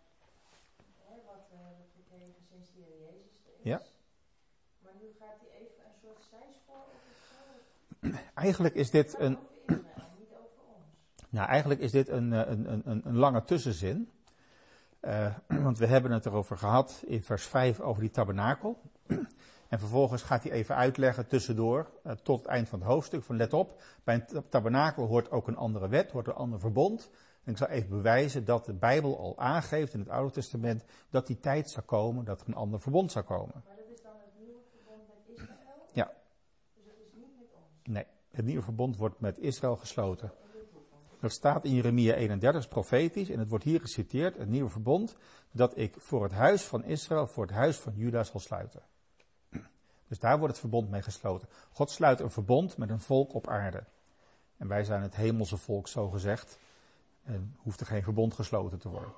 wat we kregen sinds de Heer Jezus er is. Ja. Maar nu gaat hij even een soort zijspoor op het zo. Eigenlijk is dit een, Over Israël, niet over ons. nou, eigenlijk is dit een lange tussenzin. Want we hebben het erover gehad in vers 5 over die tabernakel. En vervolgens gaat hij even uitleggen tussendoor tot het eind van het hoofdstuk. Van let op, bij een tabernakel hoort ook een andere wet, hoort een ander verbond. En ik zal even bewijzen dat de Bijbel al aangeeft in het Oude Testament dat die tijd zou komen, dat er een ander verbond zou komen. Maar dat is dan het nieuwe verbond met Israël? Ja. Dus dat is niet met ons? Nee, het nieuwe verbond wordt met Israël gesloten. Dat staat in Jeremia 31, is profetisch, en het wordt hier geciteerd, het nieuwe verbond, dat ik voor het huis van Israël, voor het huis van Juda zal sluiten. Dus daar wordt het verbond mee gesloten. God sluit een verbond met een volk op aarde. En wij zijn het hemelse volk, zo gezegd. En hoeft er geen verbond gesloten te worden.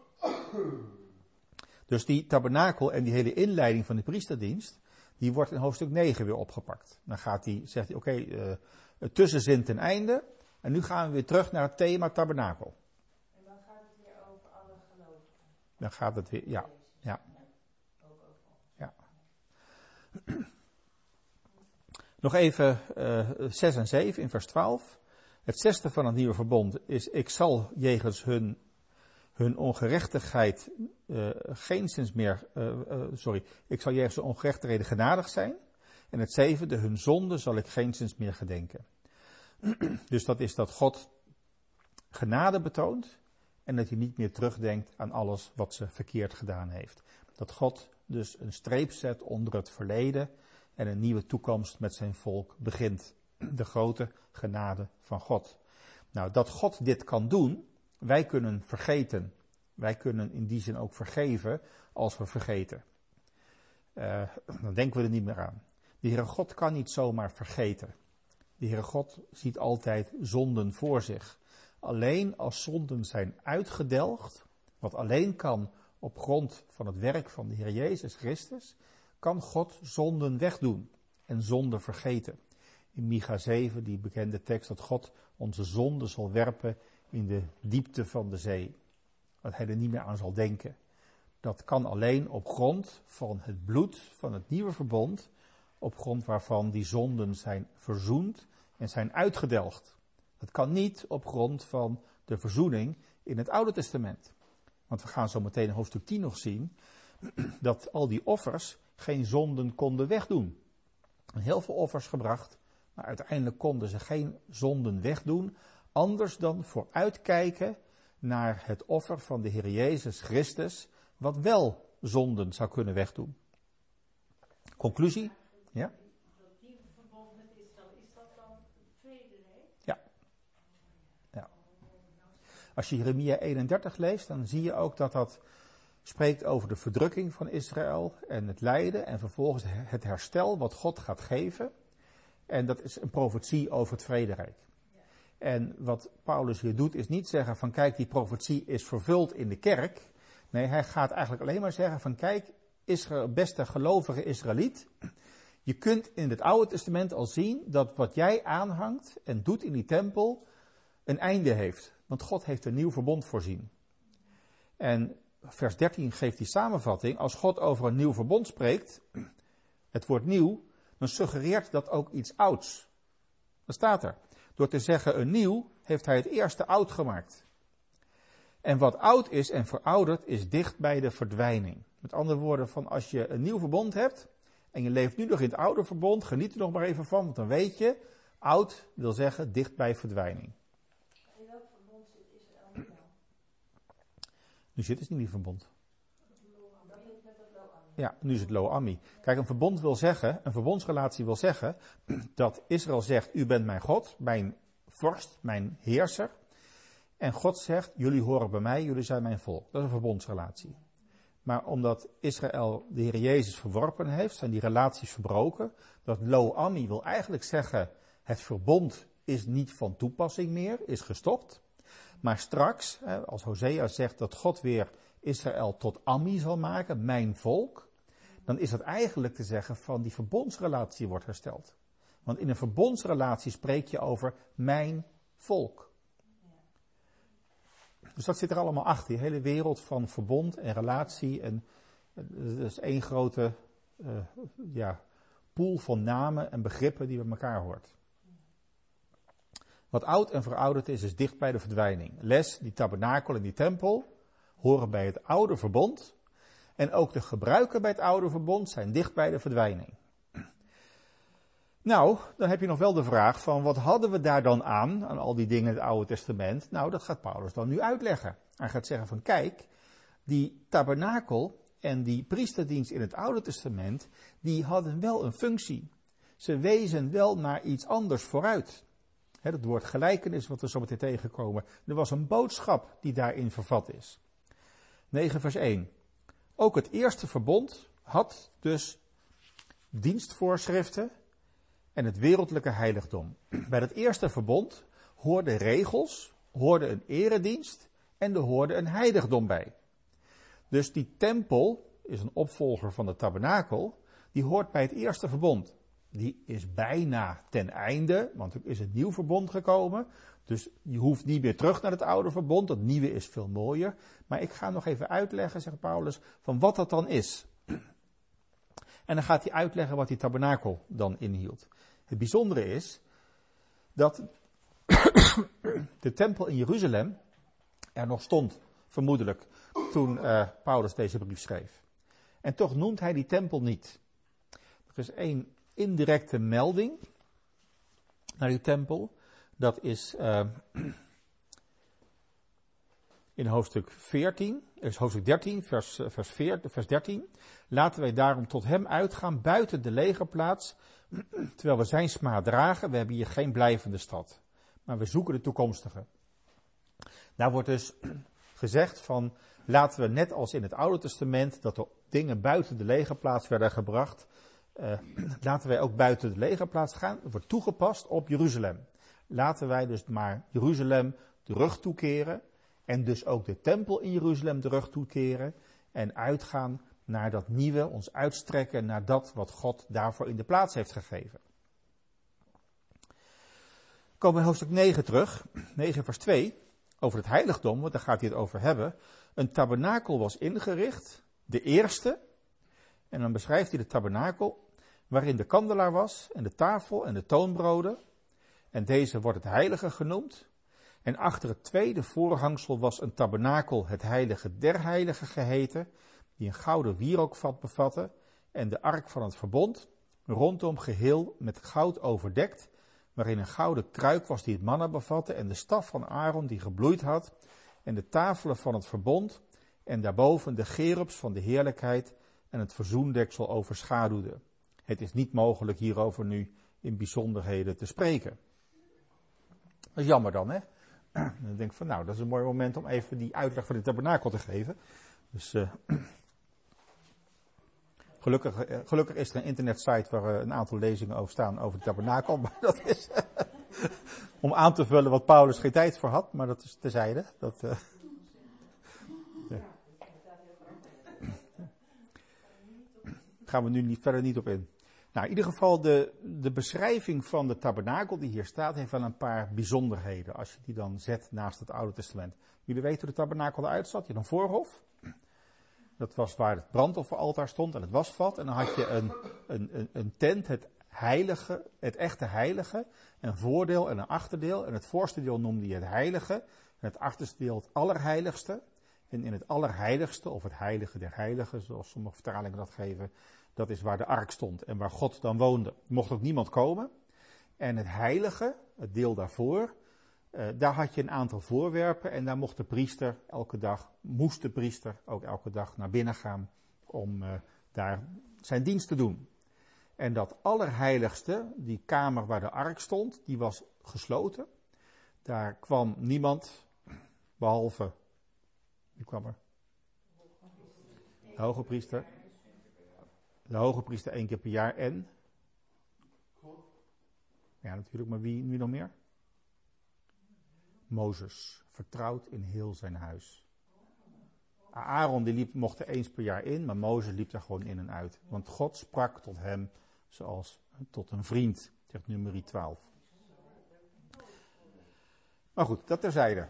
Dus die tabernakel en die hele inleiding van de priesterdienst, die wordt in hoofdstuk 9 weer opgepakt. Dan zegt hij, oké, het tussenzin ten einde. En nu gaan we weer terug naar het thema tabernakel. En dan gaat het weer over alle gelovigen. Dan gaat het weer, ja. Ook over ons. Ja. Nog even 6 en 7 in vers 12. Het zesde van het nieuwe verbond is, ik zal jegens hun ongerechtigheid geenszins meer, ik zal jegens hun ongerechtigheden genadig zijn. En het zevende, hun zonde zal ik geenszins meer gedenken. Dus dat is dat God genade betoont en dat hij niet meer terugdenkt aan alles wat ze verkeerd gedaan heeft. Dat God dus een streep zet onder het verleden en een nieuwe toekomst met zijn volk begint. De grote genade van God. Nou, dat God dit kan doen, wij kunnen vergeten. Wij kunnen in die zin ook vergeven als we vergeten. Dan denken we er niet meer aan. De Heere God kan niet zomaar vergeten. De Heere God ziet altijd zonden voor zich. Alleen als zonden zijn uitgedelgd, Wat alleen kan op grond van het werk van de Heer Jezus Christus, kan God zonden wegdoen en zonden vergeten. In Micha 7, die bekende tekst, dat God onze zonden zal werpen in de diepte van de zee. Dat hij er niet meer aan zal denken. Dat kan alleen op grond van het bloed van het nieuwe verbond, op grond waarvan die zonden zijn verzoend en zijn uitgedelgd. Dat kan niet op grond van de verzoening in het Oude Testament. Want we gaan zo meteen in hoofdstuk 10 nog zien dat al die offers geen zonden konden wegdoen. Heel veel offers gebracht, maar uiteindelijk konden ze geen zonden wegdoen, anders dan vooruitkijken naar het offer van de Heer Jezus Christus, wat wel zonden zou kunnen wegdoen. Conclusie? Ja? Dat nieuwe verbond met Israël, is dat dan het tweede rijk? Ja. Ja. Als je Jeremia 31 leest, dan zie je ook dat dat spreekt over de verdrukking van Israël en het lijden en vervolgens het herstel wat God gaat geven. En dat is een profetie over het vrederijk. En wat Paulus hier doet is niet zeggen van kijk, die profetie is vervuld in de kerk. Nee, hij gaat eigenlijk alleen maar zeggen van kijk, Israël, beste gelovige Israëliet, je kunt in het Oude Testament al zien dat wat jij aanhangt en doet in die tempel een einde heeft. Want God heeft een nieuw verbond voorzien. En vers 13 geeft die samenvatting. Als God over een nieuw verbond spreekt, het woord nieuw, dan suggereert dat ook iets ouds. Dat staat er. Door te zeggen een nieuw, heeft hij het eerste oud gemaakt. En wat oud is en verouderd, is dicht bij de verdwijning. Met andere woorden, van als je een nieuw verbond hebt, en je leeft nu nog in het oude verbond, geniet er nog maar even van, want dan weet je, oud wil zeggen dicht bij verdwijning. In welk verbond zit Israël nu dan? Nu zit het niet in die verbond. Dat heeft met dat Lo-Ami. Ja, nu is het Lo-Ami. Kijk, een verbond wil zeggen, een verbondsrelatie wil zeggen, dat Israël zegt, u bent mijn God, mijn vorst, mijn heerser. En God zegt, jullie horen bij mij, jullie zijn mijn volk. Dat is een verbondsrelatie. Maar omdat Israël de Heer Jezus verworpen heeft, zijn die relaties verbroken. Dat Lo-Ami wil eigenlijk zeggen, het verbond is niet van toepassing meer, is gestopt. Maar straks, als Hosea zegt dat God weer Israël tot Ami zal maken, mijn volk, dan is dat eigenlijk te zeggen van die verbondsrelatie wordt hersteld. Want in een verbondsrelatie spreek je over mijn volk. Dus dat zit er allemaal achter, die hele wereld van verbond en relatie. En dat is één grote pool van namen en begrippen die bij elkaar hoort. Wat oud en verouderd is dicht bij de verdwijning. Les, die tabernakel en die tempel horen bij het oude verbond. En ook de gebruiken bij het oude verbond zijn dicht bij de verdwijning. Nou, dan heb je nog wel de vraag van wat hadden we daar dan aan al die dingen in het Oude Testament? Nou, dat gaat Paulus dan nu uitleggen. Hij gaat zeggen van kijk, die tabernakel en die priesterdienst in het Oude Testament, die hadden wel een functie. Ze wezen wel naar iets anders vooruit. Dat woord gelijkenis wat we zo meteen tegenkomen. Er was een boodschap die daarin vervat is. 9 vers 1. Ook het eerste verbond had dus dienstvoorschriften en het wereldlijke heiligdom. Bij dat eerste verbond hoorden regels, hoorde een eredienst en er hoorde een heiligdom bij. Dus die tempel is een opvolger van de tabernakel, die hoort bij het eerste verbond. Die is bijna ten einde, want er is een nieuw verbond gekomen. Dus je hoeft niet meer terug naar het oude verbond, dat nieuwe is veel mooier. Maar ik ga nog even uitleggen, zegt Paulus, van wat dat dan is. En dan gaat hij uitleggen wat die tabernakel dan inhield. Het bijzondere is dat de tempel in Jeruzalem er nog stond, vermoedelijk, toen Paulus deze brief schreef. En toch noemt hij die tempel niet. Er is één indirecte melding naar die tempel. Dat is in hoofdstuk 13, vers 13. Laten wij daarom tot hem uitgaan buiten de legerplaats, terwijl we zijn smaad dragen. We hebben hier geen blijvende stad, maar we zoeken de toekomstige. Daar wordt dus gezegd van, laten we net als in het Oude Testament, dat er dingen buiten de legerplaats werden gebracht, laten wij ook buiten de legerplaats gaan. Het wordt toegepast op Jeruzalem. Laten wij dus maar Jeruzalem de rug toekeren En dus ook de tempel in Jeruzalem terug toekeren en uitgaan naar dat nieuwe, ons uitstrekken naar dat wat God daarvoor in de plaats heeft gegeven. Komen we in hoofdstuk 9 terug, 9 vers 2, over het heiligdom, want daar gaat hij het over hebben. Een tabernakel was ingericht, de eerste, en dan beschrijft hij de tabernakel, waarin de kandelaar was, en de tafel en de toonbroden, en deze wordt het heilige genoemd. En achter het tweede voorhangsel was een tabernakel, het heilige der heiligen geheten, die een gouden wierookvat bevatte, en de ark van het verbond, rondom geheel met goud overdekt, waarin een gouden kruik was die het manna bevatte, en de staf van Aaron die gebloeid had, en de tafelen van het verbond, en daarboven de gerubs van de heerlijkheid en het verzoendeksel overschaduwde. Het is niet mogelijk hierover nu in bijzonderheden te spreken. Dat is jammer dan, hè? Dan denk ik van, nou, dat is een mooi moment om even die uitleg van de tabernakel te geven. Dus gelukkig is er een internetsite waar een aantal lezingen over staan over de tabernakel. Maar dat is om aan te vullen wat Paulus geen tijd voor had, maar dat is terzijde. Gaan we nu verder niet op in. Nou, in ieder geval de beschrijving van de tabernakel die hier staat, heeft wel een paar bijzonderheden. Als je die dan zet naast het Oude Testament. Jullie weten hoe de tabernakel eruit zat. Je had een voorhof. Dat was waar het brandofferaltaar stond en het wasvat. En dan had je een tent, het heilige, het echte heilige. Een voordeel en een achterdeel. En het voorste deel noemde je het heilige. En het achterste deel het allerheiligste. En in het allerheiligste, of het heilige der heiligen, zoals sommige vertalingen dat geven, dat is waar de ark stond en waar God dan woonde. Mocht ook niemand komen. En het heilige, het deel daarvoor, daar had je een aantal voorwerpen en daar moest de priester ook elke dag naar binnen gaan om daar zijn dienst te doen. En dat allerheiligste, die kamer waar de ark stond, die was gesloten. Daar kwam niemand, behalve, wie kwam er? De hoge priester. De hoge priester 1 keer per jaar en? Ja, natuurlijk, maar wie nog meer? Mozes, vertrouwd in heel zijn huis. Aaron die mocht er eens per jaar in, maar Mozes liep er gewoon in en uit. Want God sprak tot hem zoals tot een vriend, zegt Numeri 12. Maar goed, dat terzijde.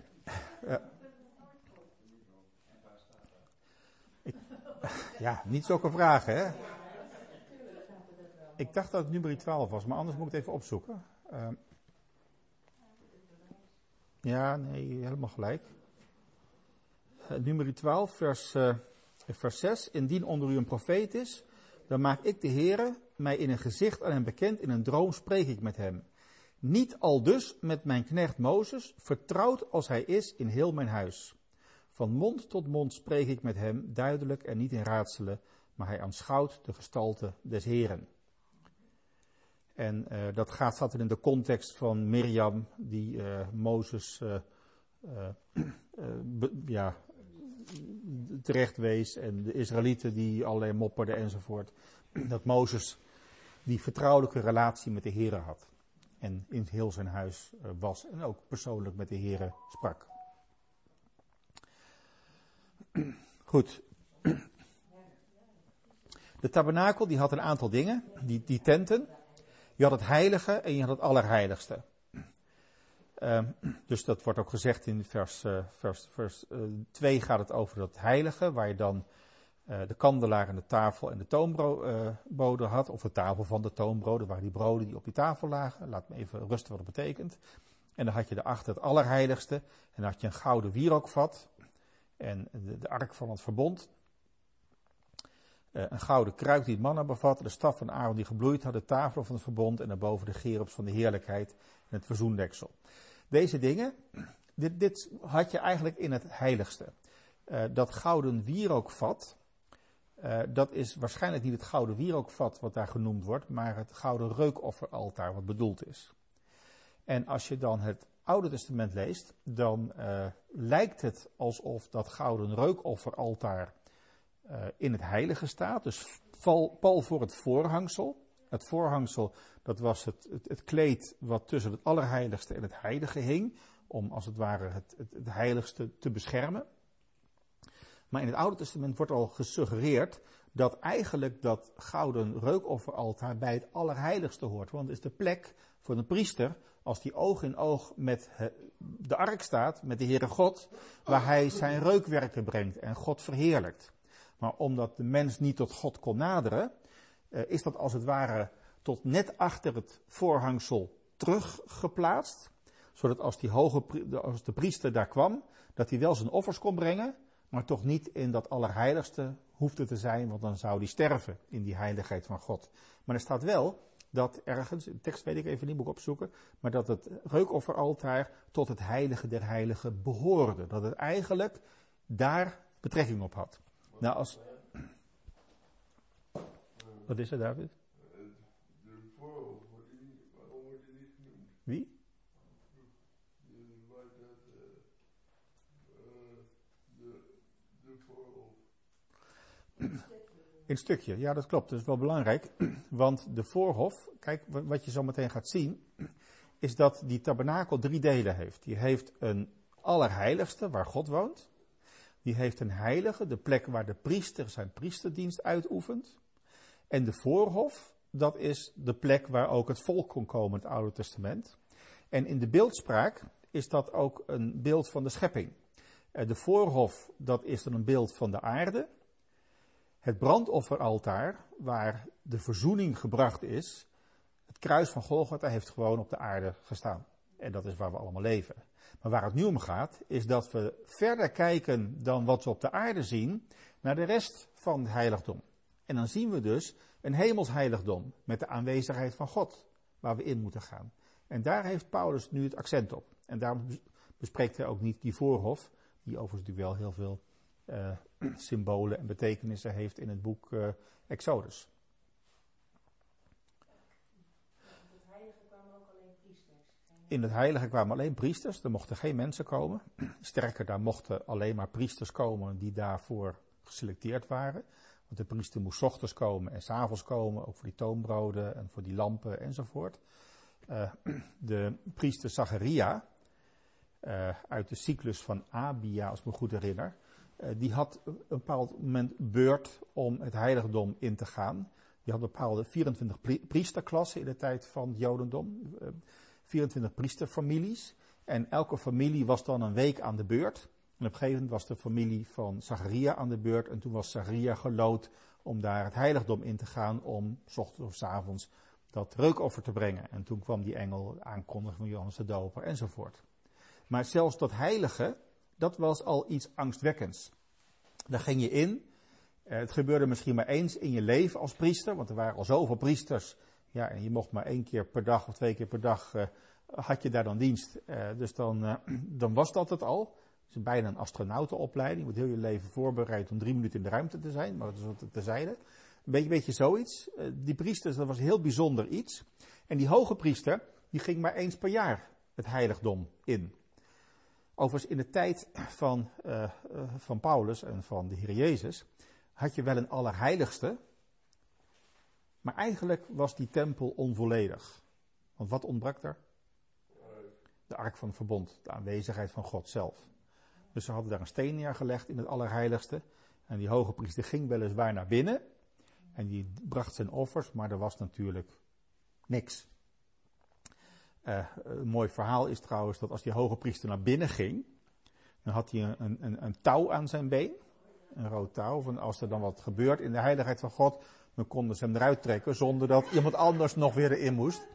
Ja, niet zulke vragen, hè? Ik dacht dat het Numeri 12 was, maar anders moet ik het even opzoeken. Ja, nee, helemaal gelijk. Numeri 12, vers 6. Indien onder u een profeet is, dan maak ik de Heere mij in een gezicht aan hem bekend, in een droom spreek ik met hem. Niet aldus met mijn knecht Mozes, vertrouwd als hij is in heel mijn huis. Van mond tot mond spreek ik met hem, duidelijk en niet in raadselen, maar hij aanschouwt de gestalte des Heren. En dat staat er in de context van Mirjam, die Mozes terecht wees en de Israëlieten die allerlei mopperden enzovoort. Dat Mozes die vertrouwelijke relatie met de Here had. En in heel zijn huis was en ook persoonlijk met de Here sprak. Goed. De tabernakel die had een aantal dingen, die tenten. Je had het heilige en je had het allerheiligste. Dus dat wordt ook gezegd in vers 2 gaat het over dat heilige, waar je dan de kandelaar en de tafel en de toonbroden had, of de tafel van de toonbroden, waar die broden die op die tafel lagen. Laat me even rusten wat dat betekent. En dan had je daarachter het allerheiligste, en dan had je een gouden wierookvat en de ark van het verbond. Een gouden kruik die het manna bevatte, de staf van Aaron die gebloeid had, de tafel van het verbond en daarboven de gerubs van de heerlijkheid en het verzoendeksel. Deze dingen, dit had je eigenlijk in het heiligste. Dat gouden wierookvat, dat is waarschijnlijk niet het gouden wierookvat wat daar genoemd wordt, maar het gouden reukofferaltaar wat bedoeld is. En als je dan het Oude Testament leest, dan lijkt het alsof dat gouden reukofferaltaar in het heilige staat, dus pal voor het voorhangsel. Het voorhangsel, dat was het kleed wat tussen het allerheiligste en het heilige hing, om als het ware het heiligste te beschermen. Maar in het Oude Testament wordt al gesuggereerd dat eigenlijk dat gouden reukofferaltaar bij het allerheiligste hoort. Want het is de plek voor een priester, als die oog in oog met de ark staat, met de Heere God, waar hij zijn reukwerken brengt en God verheerlijkt. Maar omdat de mens niet tot God kon naderen, is dat als het ware tot net achter het voorhangsel teruggeplaatst. Zodat als de priester daar kwam, dat hij wel zijn offers kon brengen, maar toch niet in dat allerheiligste hoefde te zijn, want dan zou hij sterven in die heiligheid van God. Maar er staat wel dat ergens, de tekst weet ik even niet, moet ik opzoeken, maar dat het reukofferaltaar tot het heilige der heiligen behoorde. Dat het eigenlijk daar betrekking op had. Nou, als... Wat is er, David? De voorhoofd, waarom wordt die niet genoemd? Wie? De voorhoofd. In een stukje, ja dat klopt, dat is wel belangrijk. Want de voorhof, kijk wat je zo meteen gaat zien, is dat die tabernakel 3 delen heeft. Die heeft een allerheiligste waar God woont. Die heeft een heilige, de plek waar de priester zijn priesterdienst uitoefent. En de voorhof, dat is de plek waar ook het volk kon komen in het Oude Testament. En in de beeldspraak is dat ook een beeld van de schepping. De voorhof, dat is dan een beeld van de aarde. Het brandofferaltaar, waar de verzoening gebracht is, het kruis van Golgotha heeft gewoon op de aarde gestaan. En dat is waar we allemaal leven. Maar waar het nu om gaat, is dat we verder kijken dan wat we op de aarde zien, naar de rest van het heiligdom. En dan zien we dus een hemelsheiligdom met de aanwezigheid van God, waar we in moeten gaan. En daar heeft Paulus nu het accent op. En daarom bespreekt hij ook niet die voorhof, die overigens natuurlijk wel heel veel symbolen en betekenissen heeft in het boek Exodus. In het heilige kwamen alleen priesters, er mochten geen mensen komen. Sterker, daar mochten alleen maar priesters komen die daarvoor geselecteerd waren. Want de priester moest 's ochtends komen en 's avonds komen, ook voor die toonbroden en voor die lampen enzovoort. De priester Zacharia, uit de cyclus van Abia, als ik me goed herinner, die had op een bepaald moment beurt om het heiligdom in te gaan. Die had bepaalde 24 priesterklassen in de tijd van het Jodendom. 24 priesterfamilies. En elke familie was dan een week aan de beurt. En op een gegeven moment was de familie van Zacharia aan de beurt. En toen was Zacharia geloot om daar het heiligdom in te gaan. Om 's ochtends of 's avonds dat reukoffer te brengen. En toen kwam die engel aankondigen van Johannes de Doper enzovoort. Maar zelfs dat heilige, dat was al iets angstwekkends. Daar ging je in. Het gebeurde misschien maar eens in je leven als priester. Want er waren al zoveel priesters. Ja, en je mocht maar 1 keer per dag of 2 keer per dag had je daar dan dienst. Dus dan was dat het al. Het is bijna een astronautenopleiding. Je moet heel je leven voorbereid om 3 minuten in de ruimte te zijn. Maar dat is wat terzijde. Een beetje zoiets. Die priesters, dat was heel bijzonder iets. En die hoge priester, die ging maar eens per jaar het heiligdom in. Overigens in de tijd van Paulus en van de Heer Jezus had je wel een allerheiligste. Maar eigenlijk was die tempel onvolledig. Want wat ontbrak er? De ark van het verbond, de aanwezigheid van God zelf. Dus ze hadden daar een steen neergelegd in het allerheiligste. En die hoge priester ging weliswaar naar binnen. En die bracht zijn offers, maar er was natuurlijk niks. Een mooi verhaal is trouwens dat als die hoge priester naar binnen ging, dan had hij een touw aan zijn been. Een rood touw. Van als er dan wat gebeurt in de heiligheid van God, dan konden ze hem eruit trekken zonder dat iemand anders nog weer erin moest.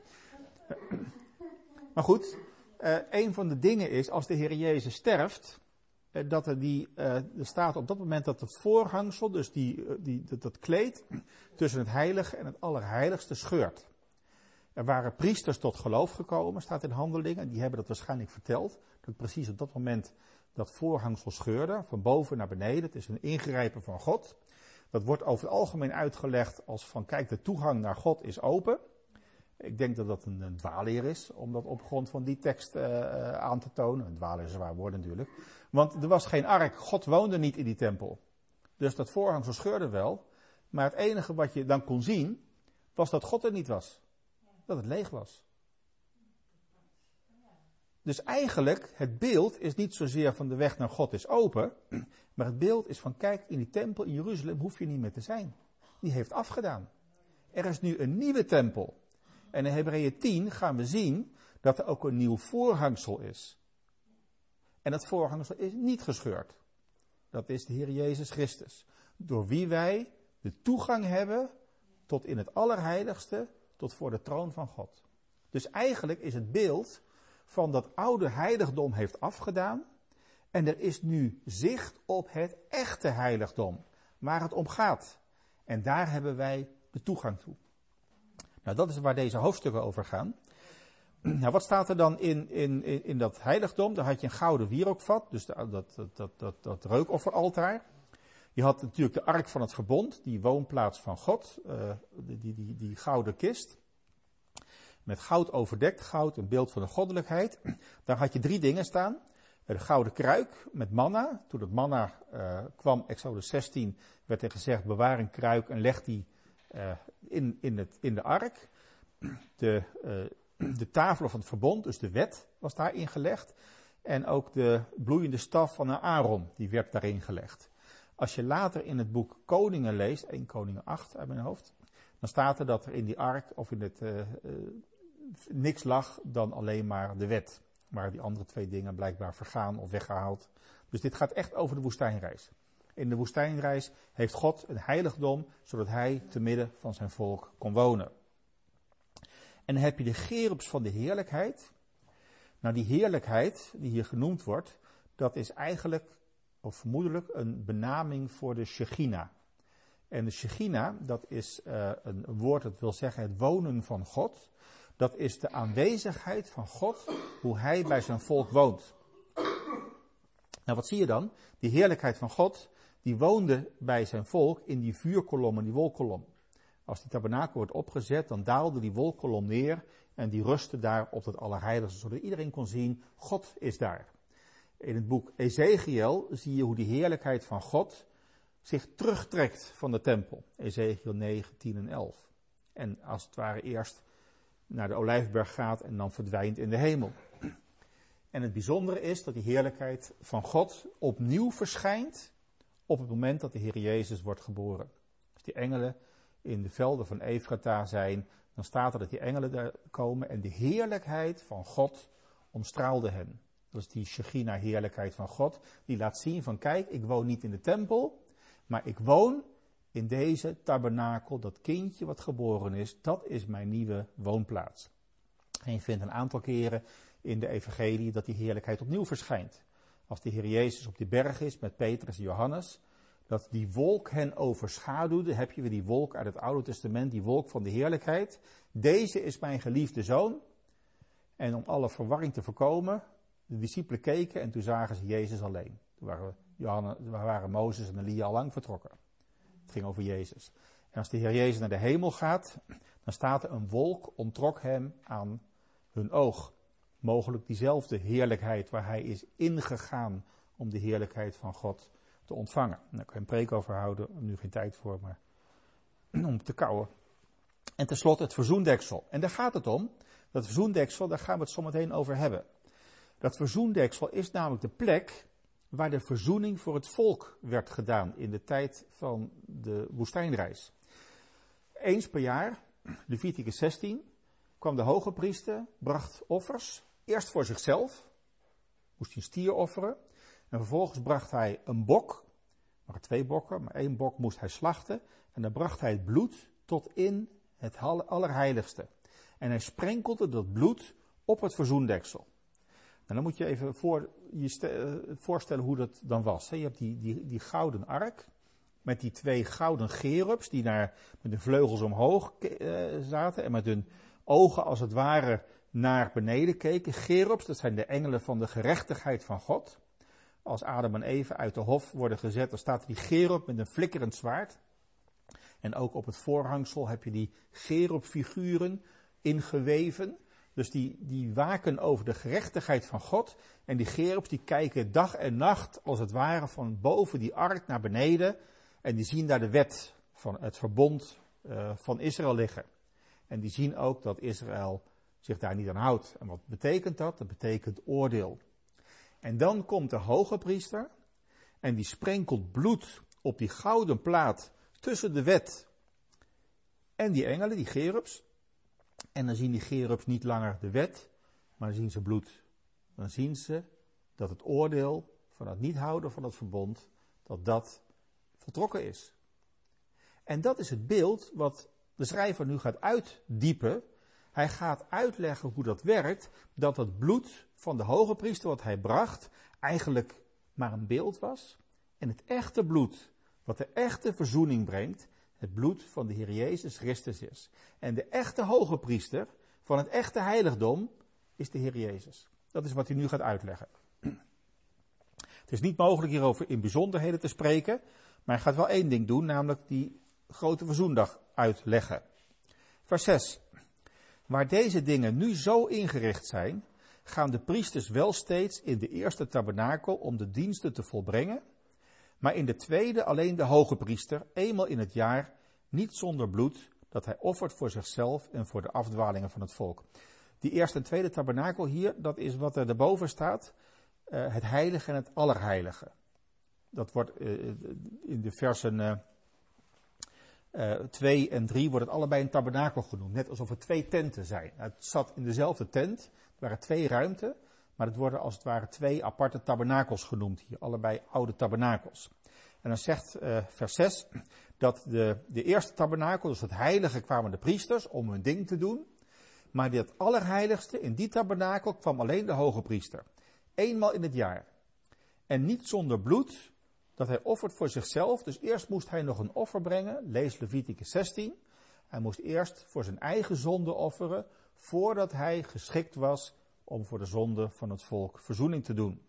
Maar goed, een van de dingen is, als de Heer Jezus sterft, dat er staat op dat moment dat het voorhangsel, dus dat kleed tussen het heilige en het allerheiligste scheurt. Er waren priesters tot geloof gekomen, staat in Handelingen, en die hebben dat waarschijnlijk verteld, dat precies op dat moment dat voorhangsel scheurde, van boven naar beneden. Het is een ingrijpen van God. Dat wordt over het algemeen uitgelegd als van, kijk, de toegang naar God is open. Ik denk dat dat een dwaalleer is, om dat op grond van die tekst aan te tonen. Een dwaalleer is een zwaar woord natuurlijk. Want er was geen ark, God woonde niet in die tempel. Dus dat voorhangsel scheurde wel. Maar het enige wat je dan kon zien, was dat God er niet was. Dat het leeg was. Dus eigenlijk, het beeld is niet zozeer van de weg naar God is open, maar het beeld is van, kijk, in die tempel in Jeruzalem hoef je niet meer te zijn. Die heeft afgedaan. Er is nu een nieuwe tempel. En in Hebreeën 10 gaan we zien dat er ook een nieuw voorhangsel is. En dat voorhangsel is niet gescheurd. Dat is de Heer Jezus Christus. Door wie wij de toegang hebben tot in het Allerheiligste, tot voor de troon van God. Dus eigenlijk is het beeld van dat oude heiligdom heeft afgedaan. En er is nu zicht op het echte heiligdom, waar het om gaat. En daar hebben wij de toegang toe. Nou, dat is waar deze hoofdstukken over gaan. Nou, wat staat er dan in dat heiligdom? Daar had je een gouden wierookvat, dus dat reukofferaltaar. Je had natuurlijk de ark van het verbond, die woonplaats van God, die gouden kist. Met goud overdekt, goud, een beeld van de goddelijkheid. Daar had je 3 dingen staan. De gouden kruik met manna. Toen het manna kwam, Exodus 16, werd er gezegd, bewaar een kruik en leg die in de ark. De tafel van het verbond, dus de wet, was daarin gelegd. En ook de bloeiende staf van Aaron, die werd daarin gelegd. Als je later in het boek Koningen leest, 1 Koningen 8 uit mijn hoofd, dan staat er dat er in die ark of in het niks lag dan alleen maar de wet. Maar die andere 2 dingen blijkbaar vergaan of weggehaald. Dus dit gaat echt over de woestijnreis. In de woestijnreis heeft God een heiligdom, zodat hij te midden van zijn volk kon wonen. En dan heb je de cherubs van de heerlijkheid. Nou, die heerlijkheid die hier genoemd wordt, dat is eigenlijk, of vermoedelijk, een benaming voor de Shechina. En de Shechina, dat is een woord dat wil zeggen het wonen van God. Dat is de aanwezigheid van God, hoe hij bij zijn volk woont. Nou, wat zie je dan? Die heerlijkheid van God, die woonde bij zijn volk in die vuurkolom en die wolkkolom. Als die tabernakel wordt opgezet, dan daalde die wolkkolom neer en die rustte daar op het Allerheiligste, zodat iedereen kon zien, God is daar. In het boek Ezekiel zie je hoe die heerlijkheid van God zich terugtrekt van de tempel. Ezekiel 9, 10 en 11. En als het ware eerst naar de Olijfberg gaat en dan verdwijnt in de hemel. En het bijzondere is dat die heerlijkheid van God opnieuw verschijnt op het moment dat de Heer Jezus wordt geboren. Als die engelen in de velden van Efrata zijn, dan staat er dat die engelen daar komen en de heerlijkheid van God omstraalde hen. Dat is die Shechina heerlijkheid van God, die laat zien van kijk, ik woon niet in de tempel, maar ik woon in deze tabernakel, dat kindje wat geboren is, dat is mijn nieuwe woonplaats. En je vindt een aantal keren in de evangelie dat die heerlijkheid opnieuw verschijnt. Als de Heer Jezus op die berg is met Petrus en Johannes, dat die wolk hen overschaduwde, heb je weer die wolk uit het Oude Testament, die wolk van de heerlijkheid. Deze is mijn geliefde zoon. En om alle verwarring te voorkomen, de discipelen keken en toen zagen ze Jezus alleen. Toen waren Mozes en Elia al lang vertrokken. Het ging over Jezus. En als de Heer Jezus naar de hemel gaat, dan staat er een wolk, ontrok hem aan hun oog. Mogelijk diezelfde heerlijkheid waar hij is ingegaan om de heerlijkheid van God te ontvangen. Daar kan je een preek over houden, er nu geen tijd voor, maar om te kauwen. En tenslotte het verzoendeksel. En daar gaat het om. Dat verzoendeksel, daar gaan we het zo meteen over hebben. Dat verzoendeksel is namelijk de plek waar de verzoening voor het volk werd gedaan in de tijd van de woestijnreis. Eens per jaar, Leviticus 16, kwam de hoge priester, bracht offers, eerst voor zichzelf, moest hij een stier offeren, en vervolgens bracht hij een bok, maar 2 bokken, maar 1 bok moest hij slachten, en dan bracht hij het bloed tot in het allerheiligste. En hij sprenkelde dat bloed op het verzoendeksel. En dan moet je even voorstellen hoe dat dan was. Je hebt die gouden ark met die 2 gouden cherubs die daar met hun vleugels omhoog zaten en met hun ogen als het ware naar beneden keken. Cherubs, dat zijn de engelen van de gerechtigheid van God. Als Adam en Eva uit de hof worden gezet, dan staat er die cherub met een flikkerend zwaard. En ook op het voorhangsel heb je die cherubfiguren ingeweven. Dus die waken over de gerechtigheid van God. En die cherubs die kijken dag en nacht als het ware van boven die ark naar beneden. En die zien daar de wet van het verbond van Israël liggen. En die zien ook dat Israël zich daar niet aan houdt. En wat betekent dat? Dat betekent oordeel. En dan komt de hoge priester en die sprenkelt bloed op die gouden plaat tussen de wet en die engelen, die cherubs. En dan zien die cherubs niet langer de wet, maar dan zien ze bloed. Dan zien ze dat het oordeel van het niet houden van het verbond, dat voltrokken is. En dat is het beeld wat de schrijver nu gaat uitdiepen. Hij gaat uitleggen hoe dat werkt, dat het bloed van de hoge priester wat hij bracht eigenlijk maar een beeld was. En het echte bloed, wat de echte verzoening brengt, het bloed van de Heer Jezus Christus is. En de echte hoge priester van het echte heiligdom is de Heer Jezus. Dat is wat hij nu gaat uitleggen. Het is niet mogelijk hierover in bijzonderheden te spreken, maar hij gaat wel één ding doen, namelijk die grote verzoendag uitleggen. Vers 6. Waar deze dingen nu zo ingericht zijn, gaan de priesters wel steeds in de eerste tabernakel om de diensten te volbrengen, maar in de tweede alleen de hoge priester, eenmaal in het jaar, niet zonder bloed, dat hij offert voor zichzelf en voor de afdwalingen van het volk. Die eerste en tweede tabernakel hier, dat is wat er daarboven staat, het heilige en het allerheilige. Dat wordt in de versen 2 en 3 wordt het allebei een tabernakel genoemd. Net alsof er 2 tenten zijn. Het zat in dezelfde tent. Er waren 2 ruimten. Maar het worden als het ware 2 aparte tabernakels genoemd hier. Allebei oude tabernakels. En dan zegt vers 6 dat de eerste tabernakel, dus het heilige, kwamen de priesters om hun ding te doen. Maar dit allerheiligste, in die tabernakel kwam alleen de hoge priester. Eenmaal in het jaar. En niet zonder bloed, dat hij offert voor zichzelf. Dus eerst moest hij nog een offer brengen. Lees Leviticus 16. Hij moest eerst voor zijn eigen zonde offeren, voordat hij geschikt was om voor de zonde van het volk verzoening te doen.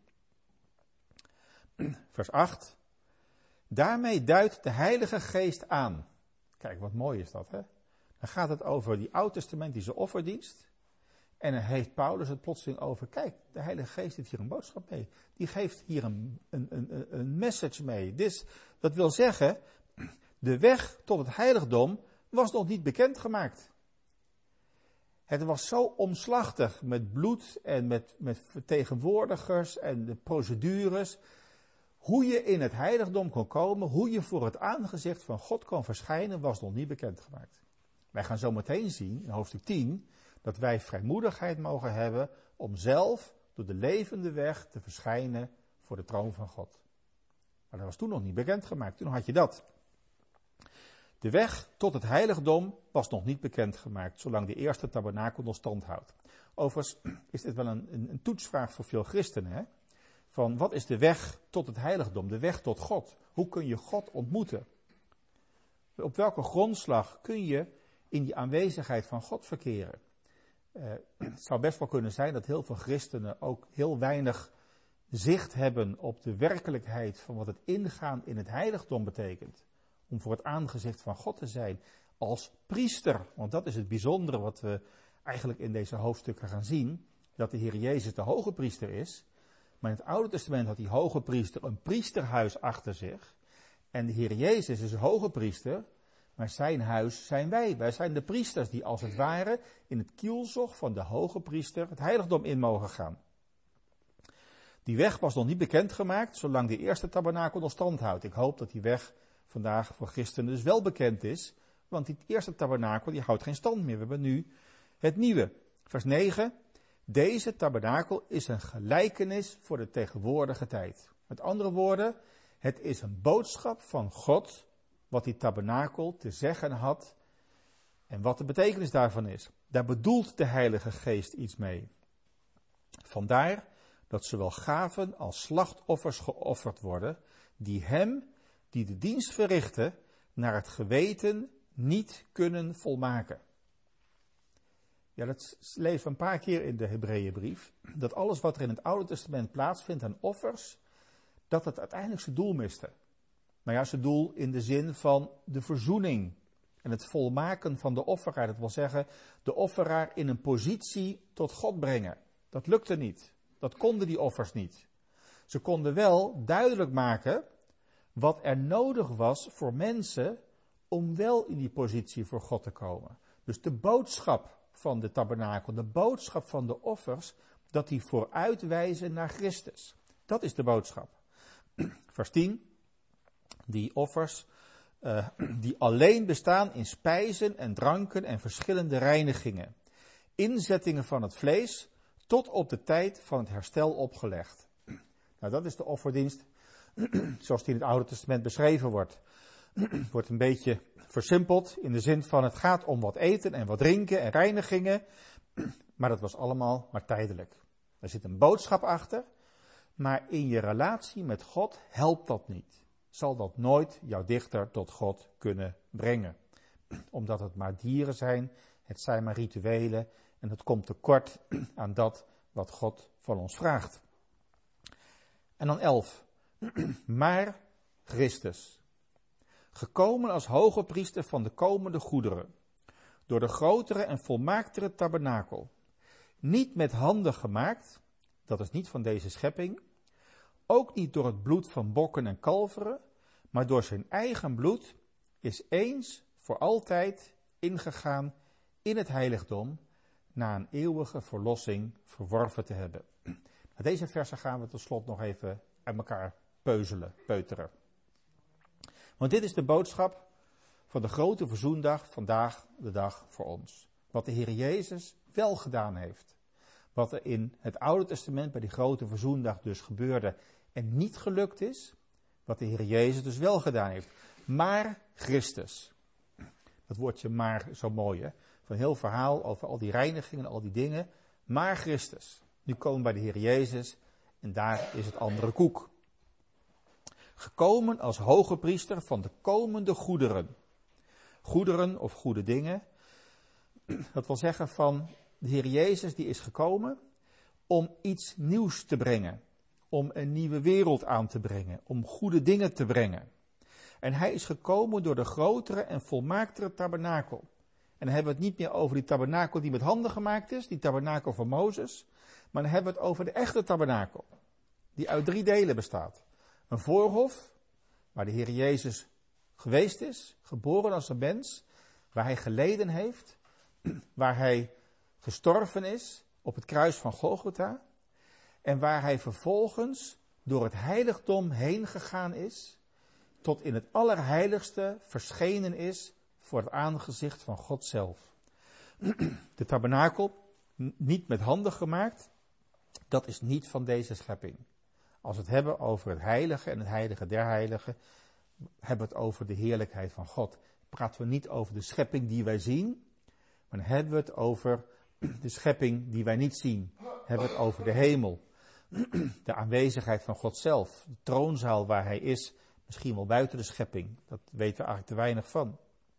Vers 8. Daarmee duidt de Heilige Geest aan. Kijk, wat mooi is dat, hè? Dan gaat het over die oud-testamentische offerdienst. En dan heeft Paulus het plotseling over, kijk, de Heilige Geest heeft hier een boodschap mee. Die geeft hier een message mee. Dus, dat wil zeggen, de weg tot het heiligdom was nog niet bekendgemaakt. Het was zo omslachtig met bloed en met vertegenwoordigers en de procedures. Hoe je in het heiligdom kon komen, hoe je voor het aangezicht van God kon verschijnen, was nog niet bekendgemaakt. Wij gaan zo meteen zien, in hoofdstuk 10, dat wij vrijmoedigheid mogen hebben om zelf door de levende weg te verschijnen voor de troon van God. Maar dat was toen nog niet bekendgemaakt, toen had je dat. De weg tot het heiligdom was nog niet bekendgemaakt, zolang de eerste tabernakel nog stand houdt. Overigens is dit wel een toetsvraag voor veel christenen, hè? Van wat is de weg tot het heiligdom, de weg tot God? Hoe kun je God ontmoeten? Op welke grondslag kun je in die aanwezigheid van God verkeren? Het zou best wel kunnen zijn dat heel veel christenen ook heel weinig zicht hebben op de werkelijkheid van wat het ingaan in het heiligdom betekent. Om voor het aangezicht van God te zijn als priester. Want dat is het bijzondere wat we eigenlijk in deze hoofdstukken gaan zien. Dat de Heer Jezus de hoge priester is. Maar in het Oude Testament had die hoge priester een priesterhuis achter zich. En de Heer Jezus is een hoge priester. Maar zijn huis zijn wij. Wij zijn de priesters die als het ware in het kielzog van de hoge priester het heiligdom in mogen gaan. Die weg was nog niet bekendgemaakt, zolang de eerste tabernakel nog stand houdt. Ik hoop dat die weg vandaag voor christenen dus wel bekend is. Want die eerste tabernakel die houdt geen stand meer. We hebben nu het nieuwe. Vers 9. Deze tabernakel is een gelijkenis voor de tegenwoordige tijd. Met andere woorden, het is een boodschap van God wat die tabernakel te zeggen had en wat de betekenis daarvan is. Daar bedoelt de Heilige Geest iets mee. Vandaar dat zowel gaven als slachtoffers geofferd worden, die hem, die de dienst verrichten, naar het geweten niet kunnen volmaken. Ja, dat lezen we een paar keer in de Hebreeënbrief, dat alles wat er in het Oude Testament plaatsvindt aan offers, dat het uiteindelijk zijn doel miste. Maar ja, zijn doel in de zin van de verzoening en het volmaken van de offeraar. Dat wil zeggen, de offeraar in een positie tot God brengen. Dat lukte niet. Dat konden die offers niet. Ze konden wel duidelijk maken wat er nodig was voor mensen om wel in die positie voor God te komen. Dus de boodschap van de tabernakel, de boodschap van de offers, dat die vooruitwijzen naar Christus. Dat is de boodschap. Vers 10, die offers die alleen bestaan in spijzen en dranken en verschillende reinigingen. Inzettingen van het vlees tot op de tijd van het herstel opgelegd. Nou, dat is de offerdienst zoals die in het Oude Testament beschreven wordt. Wordt een beetje versimpeld in de zin van het gaat om wat eten en wat drinken en reinigingen. Maar dat was allemaal maar tijdelijk. Er zit een boodschap achter, maar in je relatie met God helpt dat niet. Zal dat nooit jou dichter tot God kunnen brengen. Omdat het maar dieren zijn, het zijn maar rituelen en het komt tekort aan dat wat God van ons vraagt. En dan 11. Maar Christus, gekomen als hoge priester van de komende goederen, door de grotere en volmaaktere tabernakel, niet met handen gemaakt, dat is niet van deze schepping, ook niet door het bloed van bokken en kalveren, maar door zijn eigen bloed, is eens voor altijd ingegaan in het heiligdom, na een eeuwige verlossing verworven te hebben. Deze versen gaan we tot slot nog even uit elkaar peuteren. Want dit is de boodschap van de grote verzoendag, vandaag de dag voor ons. Wat de Heer Jezus wel gedaan heeft. Wat er in het Oude Testament bij die grote verzoendag dus gebeurde en niet gelukt is. Wat de Heer Jezus dus wel gedaan heeft. Maar Christus. Dat woordje maar zo mooi, hè. Van heel verhaal over al die reinigingen en al die dingen. Maar Christus. Nu komen we bij de Heer Jezus en daar is het andere koek. Gekomen als hoge priester van de komende goederen. Goederen of goede dingen. Dat wil zeggen van de Heer Jezus die is gekomen om iets nieuws te brengen. Om een nieuwe wereld aan te brengen. Om goede dingen te brengen. En hij is gekomen door de grotere en volmaaktere tabernakel. En dan hebben we het niet meer over die tabernakel die met handen gemaakt is. Die tabernakel van Mozes. Maar dan hebben we het over de echte tabernakel. Die uit 3 delen bestaat. Een voorhof, waar de Heer Jezus geweest is, geboren als een mens, waar hij geleden heeft, waar hij gestorven is op het kruis van Golgotha, en waar hij vervolgens door het heiligdom heen gegaan is, tot in het allerheiligste verschenen is voor het aangezicht van God zelf. De tabernakel, niet met handen gemaakt, dat is niet van deze schepping. Als we het hebben over het heilige en het heilige der heiligen, hebben we het over de heerlijkheid van God. Praten we niet over de schepping die wij zien, maar dan hebben we het over de schepping die wij niet zien. Hebben we het over de hemel, de aanwezigheid van God zelf, de troonzaal waar hij is, misschien wel buiten de schepping. Dat weten we eigenlijk te weinig van.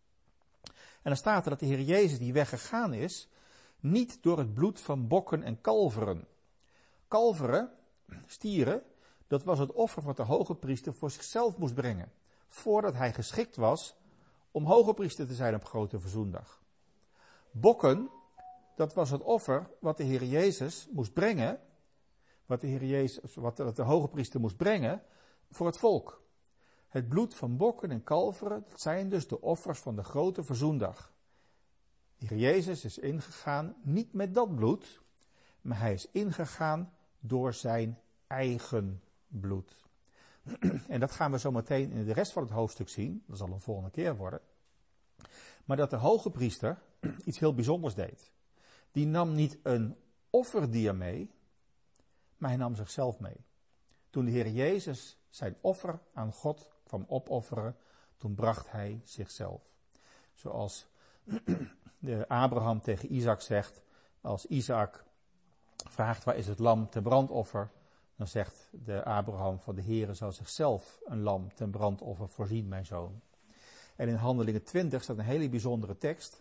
En dan staat er dat de Heer Jezus die weggegaan is, niet door het bloed van bokken en kalveren. Kalveren, stieren, dat was het offer wat de hoge priester voor zichzelf moest brengen. Voordat hij geschikt was om hoge priester te zijn op grote verzoendag. Bokken, dat was het offer wat de Heer Jezus moest brengen. Wat de hoge priester moest brengen voor het volk. Het bloed van bokken en kalveren, dat zijn dus de offers van de grote verzoendag. De Heer Jezus is ingegaan, niet met dat bloed, maar hij is ingegaan door zijn eigen bloed. En dat gaan we zo meteen in de rest van het hoofdstuk zien. Dat zal een volgende keer worden. Maar dat de hoge priester iets heel bijzonders deed. Die nam niet een offerdier mee, maar hij nam zichzelf mee. Toen de Heer Jezus zijn offer aan God kwam opofferen, toen bracht hij zichzelf. Zoals de Abraham tegen Isaac zegt, als Isaac vraagt waar is het lam ten brandoffer, dan zegt de Abraham van de Heere zal zichzelf een lam ten brandoffer voorzien, mijn zoon. En in Handelingen 20 staat een hele bijzondere tekst.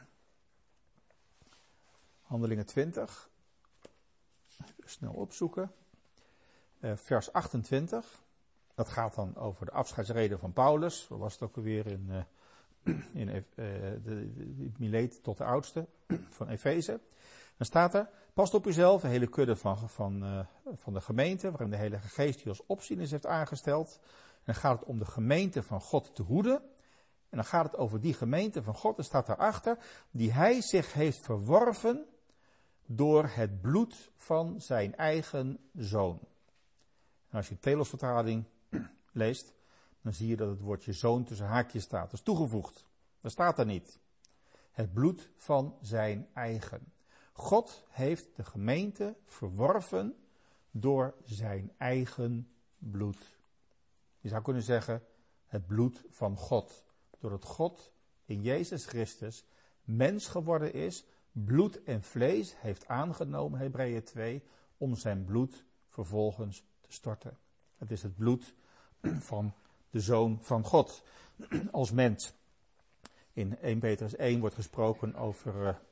Handelingen 20, snel opzoeken, vers 28. Dat gaat dan over de afscheidsrede van Paulus. Dat was het ook alweer in Mileet tot de oudste van Efeze. Dan staat er, past op uzelf, een hele kudde van de gemeente, waarin de Heilige Geest die als opzieners heeft aangesteld. En dan gaat het om de gemeente van God te hoeden En dan gaat het over die gemeente van God, er staat daarachter, die hij zich heeft verworven door het bloed van zijn eigen zoon. En als je de Telos-vertaling leest, dan zie je dat het woordje zoon tussen haakjes staat. Dat is toegevoegd. Dat staat er niet. Het bloed van zijn eigen. God heeft de gemeente verworven door zijn eigen bloed. Je zou kunnen zeggen, het bloed van God. Doordat God in Jezus Christus mens geworden is, bloed en vlees heeft aangenomen, Hebreeën 2, om zijn bloed vervolgens te storten. Het is het bloed van de Zoon van God als mens. In 1 Petrus 1 wordt gesproken over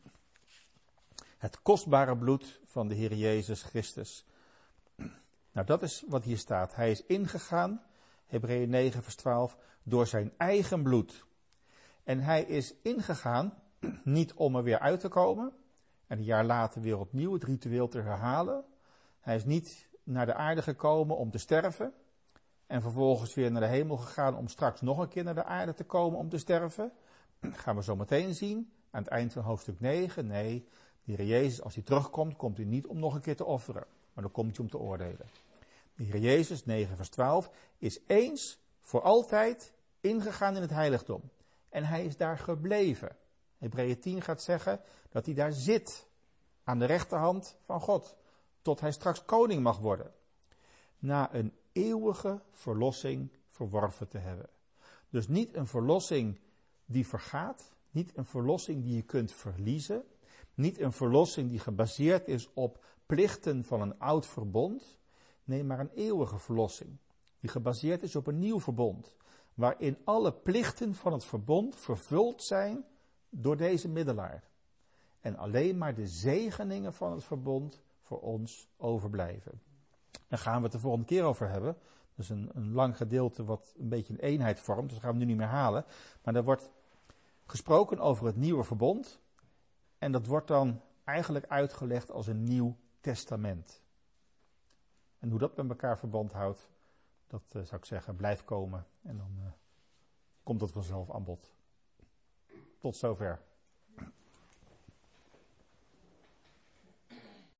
het kostbare bloed van de Heer Jezus Christus. Nou, dat is wat hier staat. Hij is ingegaan, Hebreeën 9 vers 12, door zijn eigen bloed. En hij is ingegaan, niet om er weer uit te komen, en een jaar later weer opnieuw het ritueel te herhalen. Hij is niet naar de aarde gekomen om te sterven, en vervolgens weer naar de hemel gegaan om straks nog een keer naar de aarde te komen om te sterven. Dat gaan we zo meteen zien, aan het eind van hoofdstuk 9. Nee, de Heer Jezus, als hij terugkomt, komt hij niet om nog een keer te offeren, maar dan komt hij om te oordelen. De Heer Jezus, 9 vers 12, is eens voor altijd ingegaan in het heiligdom. En hij is daar gebleven. Hebreeën 10 gaat zeggen dat hij daar zit, aan de rechterhand van God, tot hij straks koning mag worden. Na een eeuwige verlossing verworven te hebben. Dus niet een verlossing die vergaat, niet een verlossing die je kunt verliezen, niet een verlossing die gebaseerd is op plichten van een oud verbond, nee, maar een eeuwige verlossing, die gebaseerd is op een nieuw verbond, waarin alle plichten van het verbond vervuld zijn door deze middelaar. En alleen maar de zegeningen van het verbond voor ons overblijven. Daar gaan we het de volgende keer over hebben. Dat is een lang gedeelte wat een beetje een eenheid vormt, dus dat gaan we nu niet meer halen. Maar er wordt gesproken over het nieuwe verbond. En dat wordt dan eigenlijk uitgelegd als een nieuw testament. En hoe dat met elkaar verband houdt, dat zou ik zeggen, blijft komen. En dan komt dat vanzelf aan bod. Tot zover.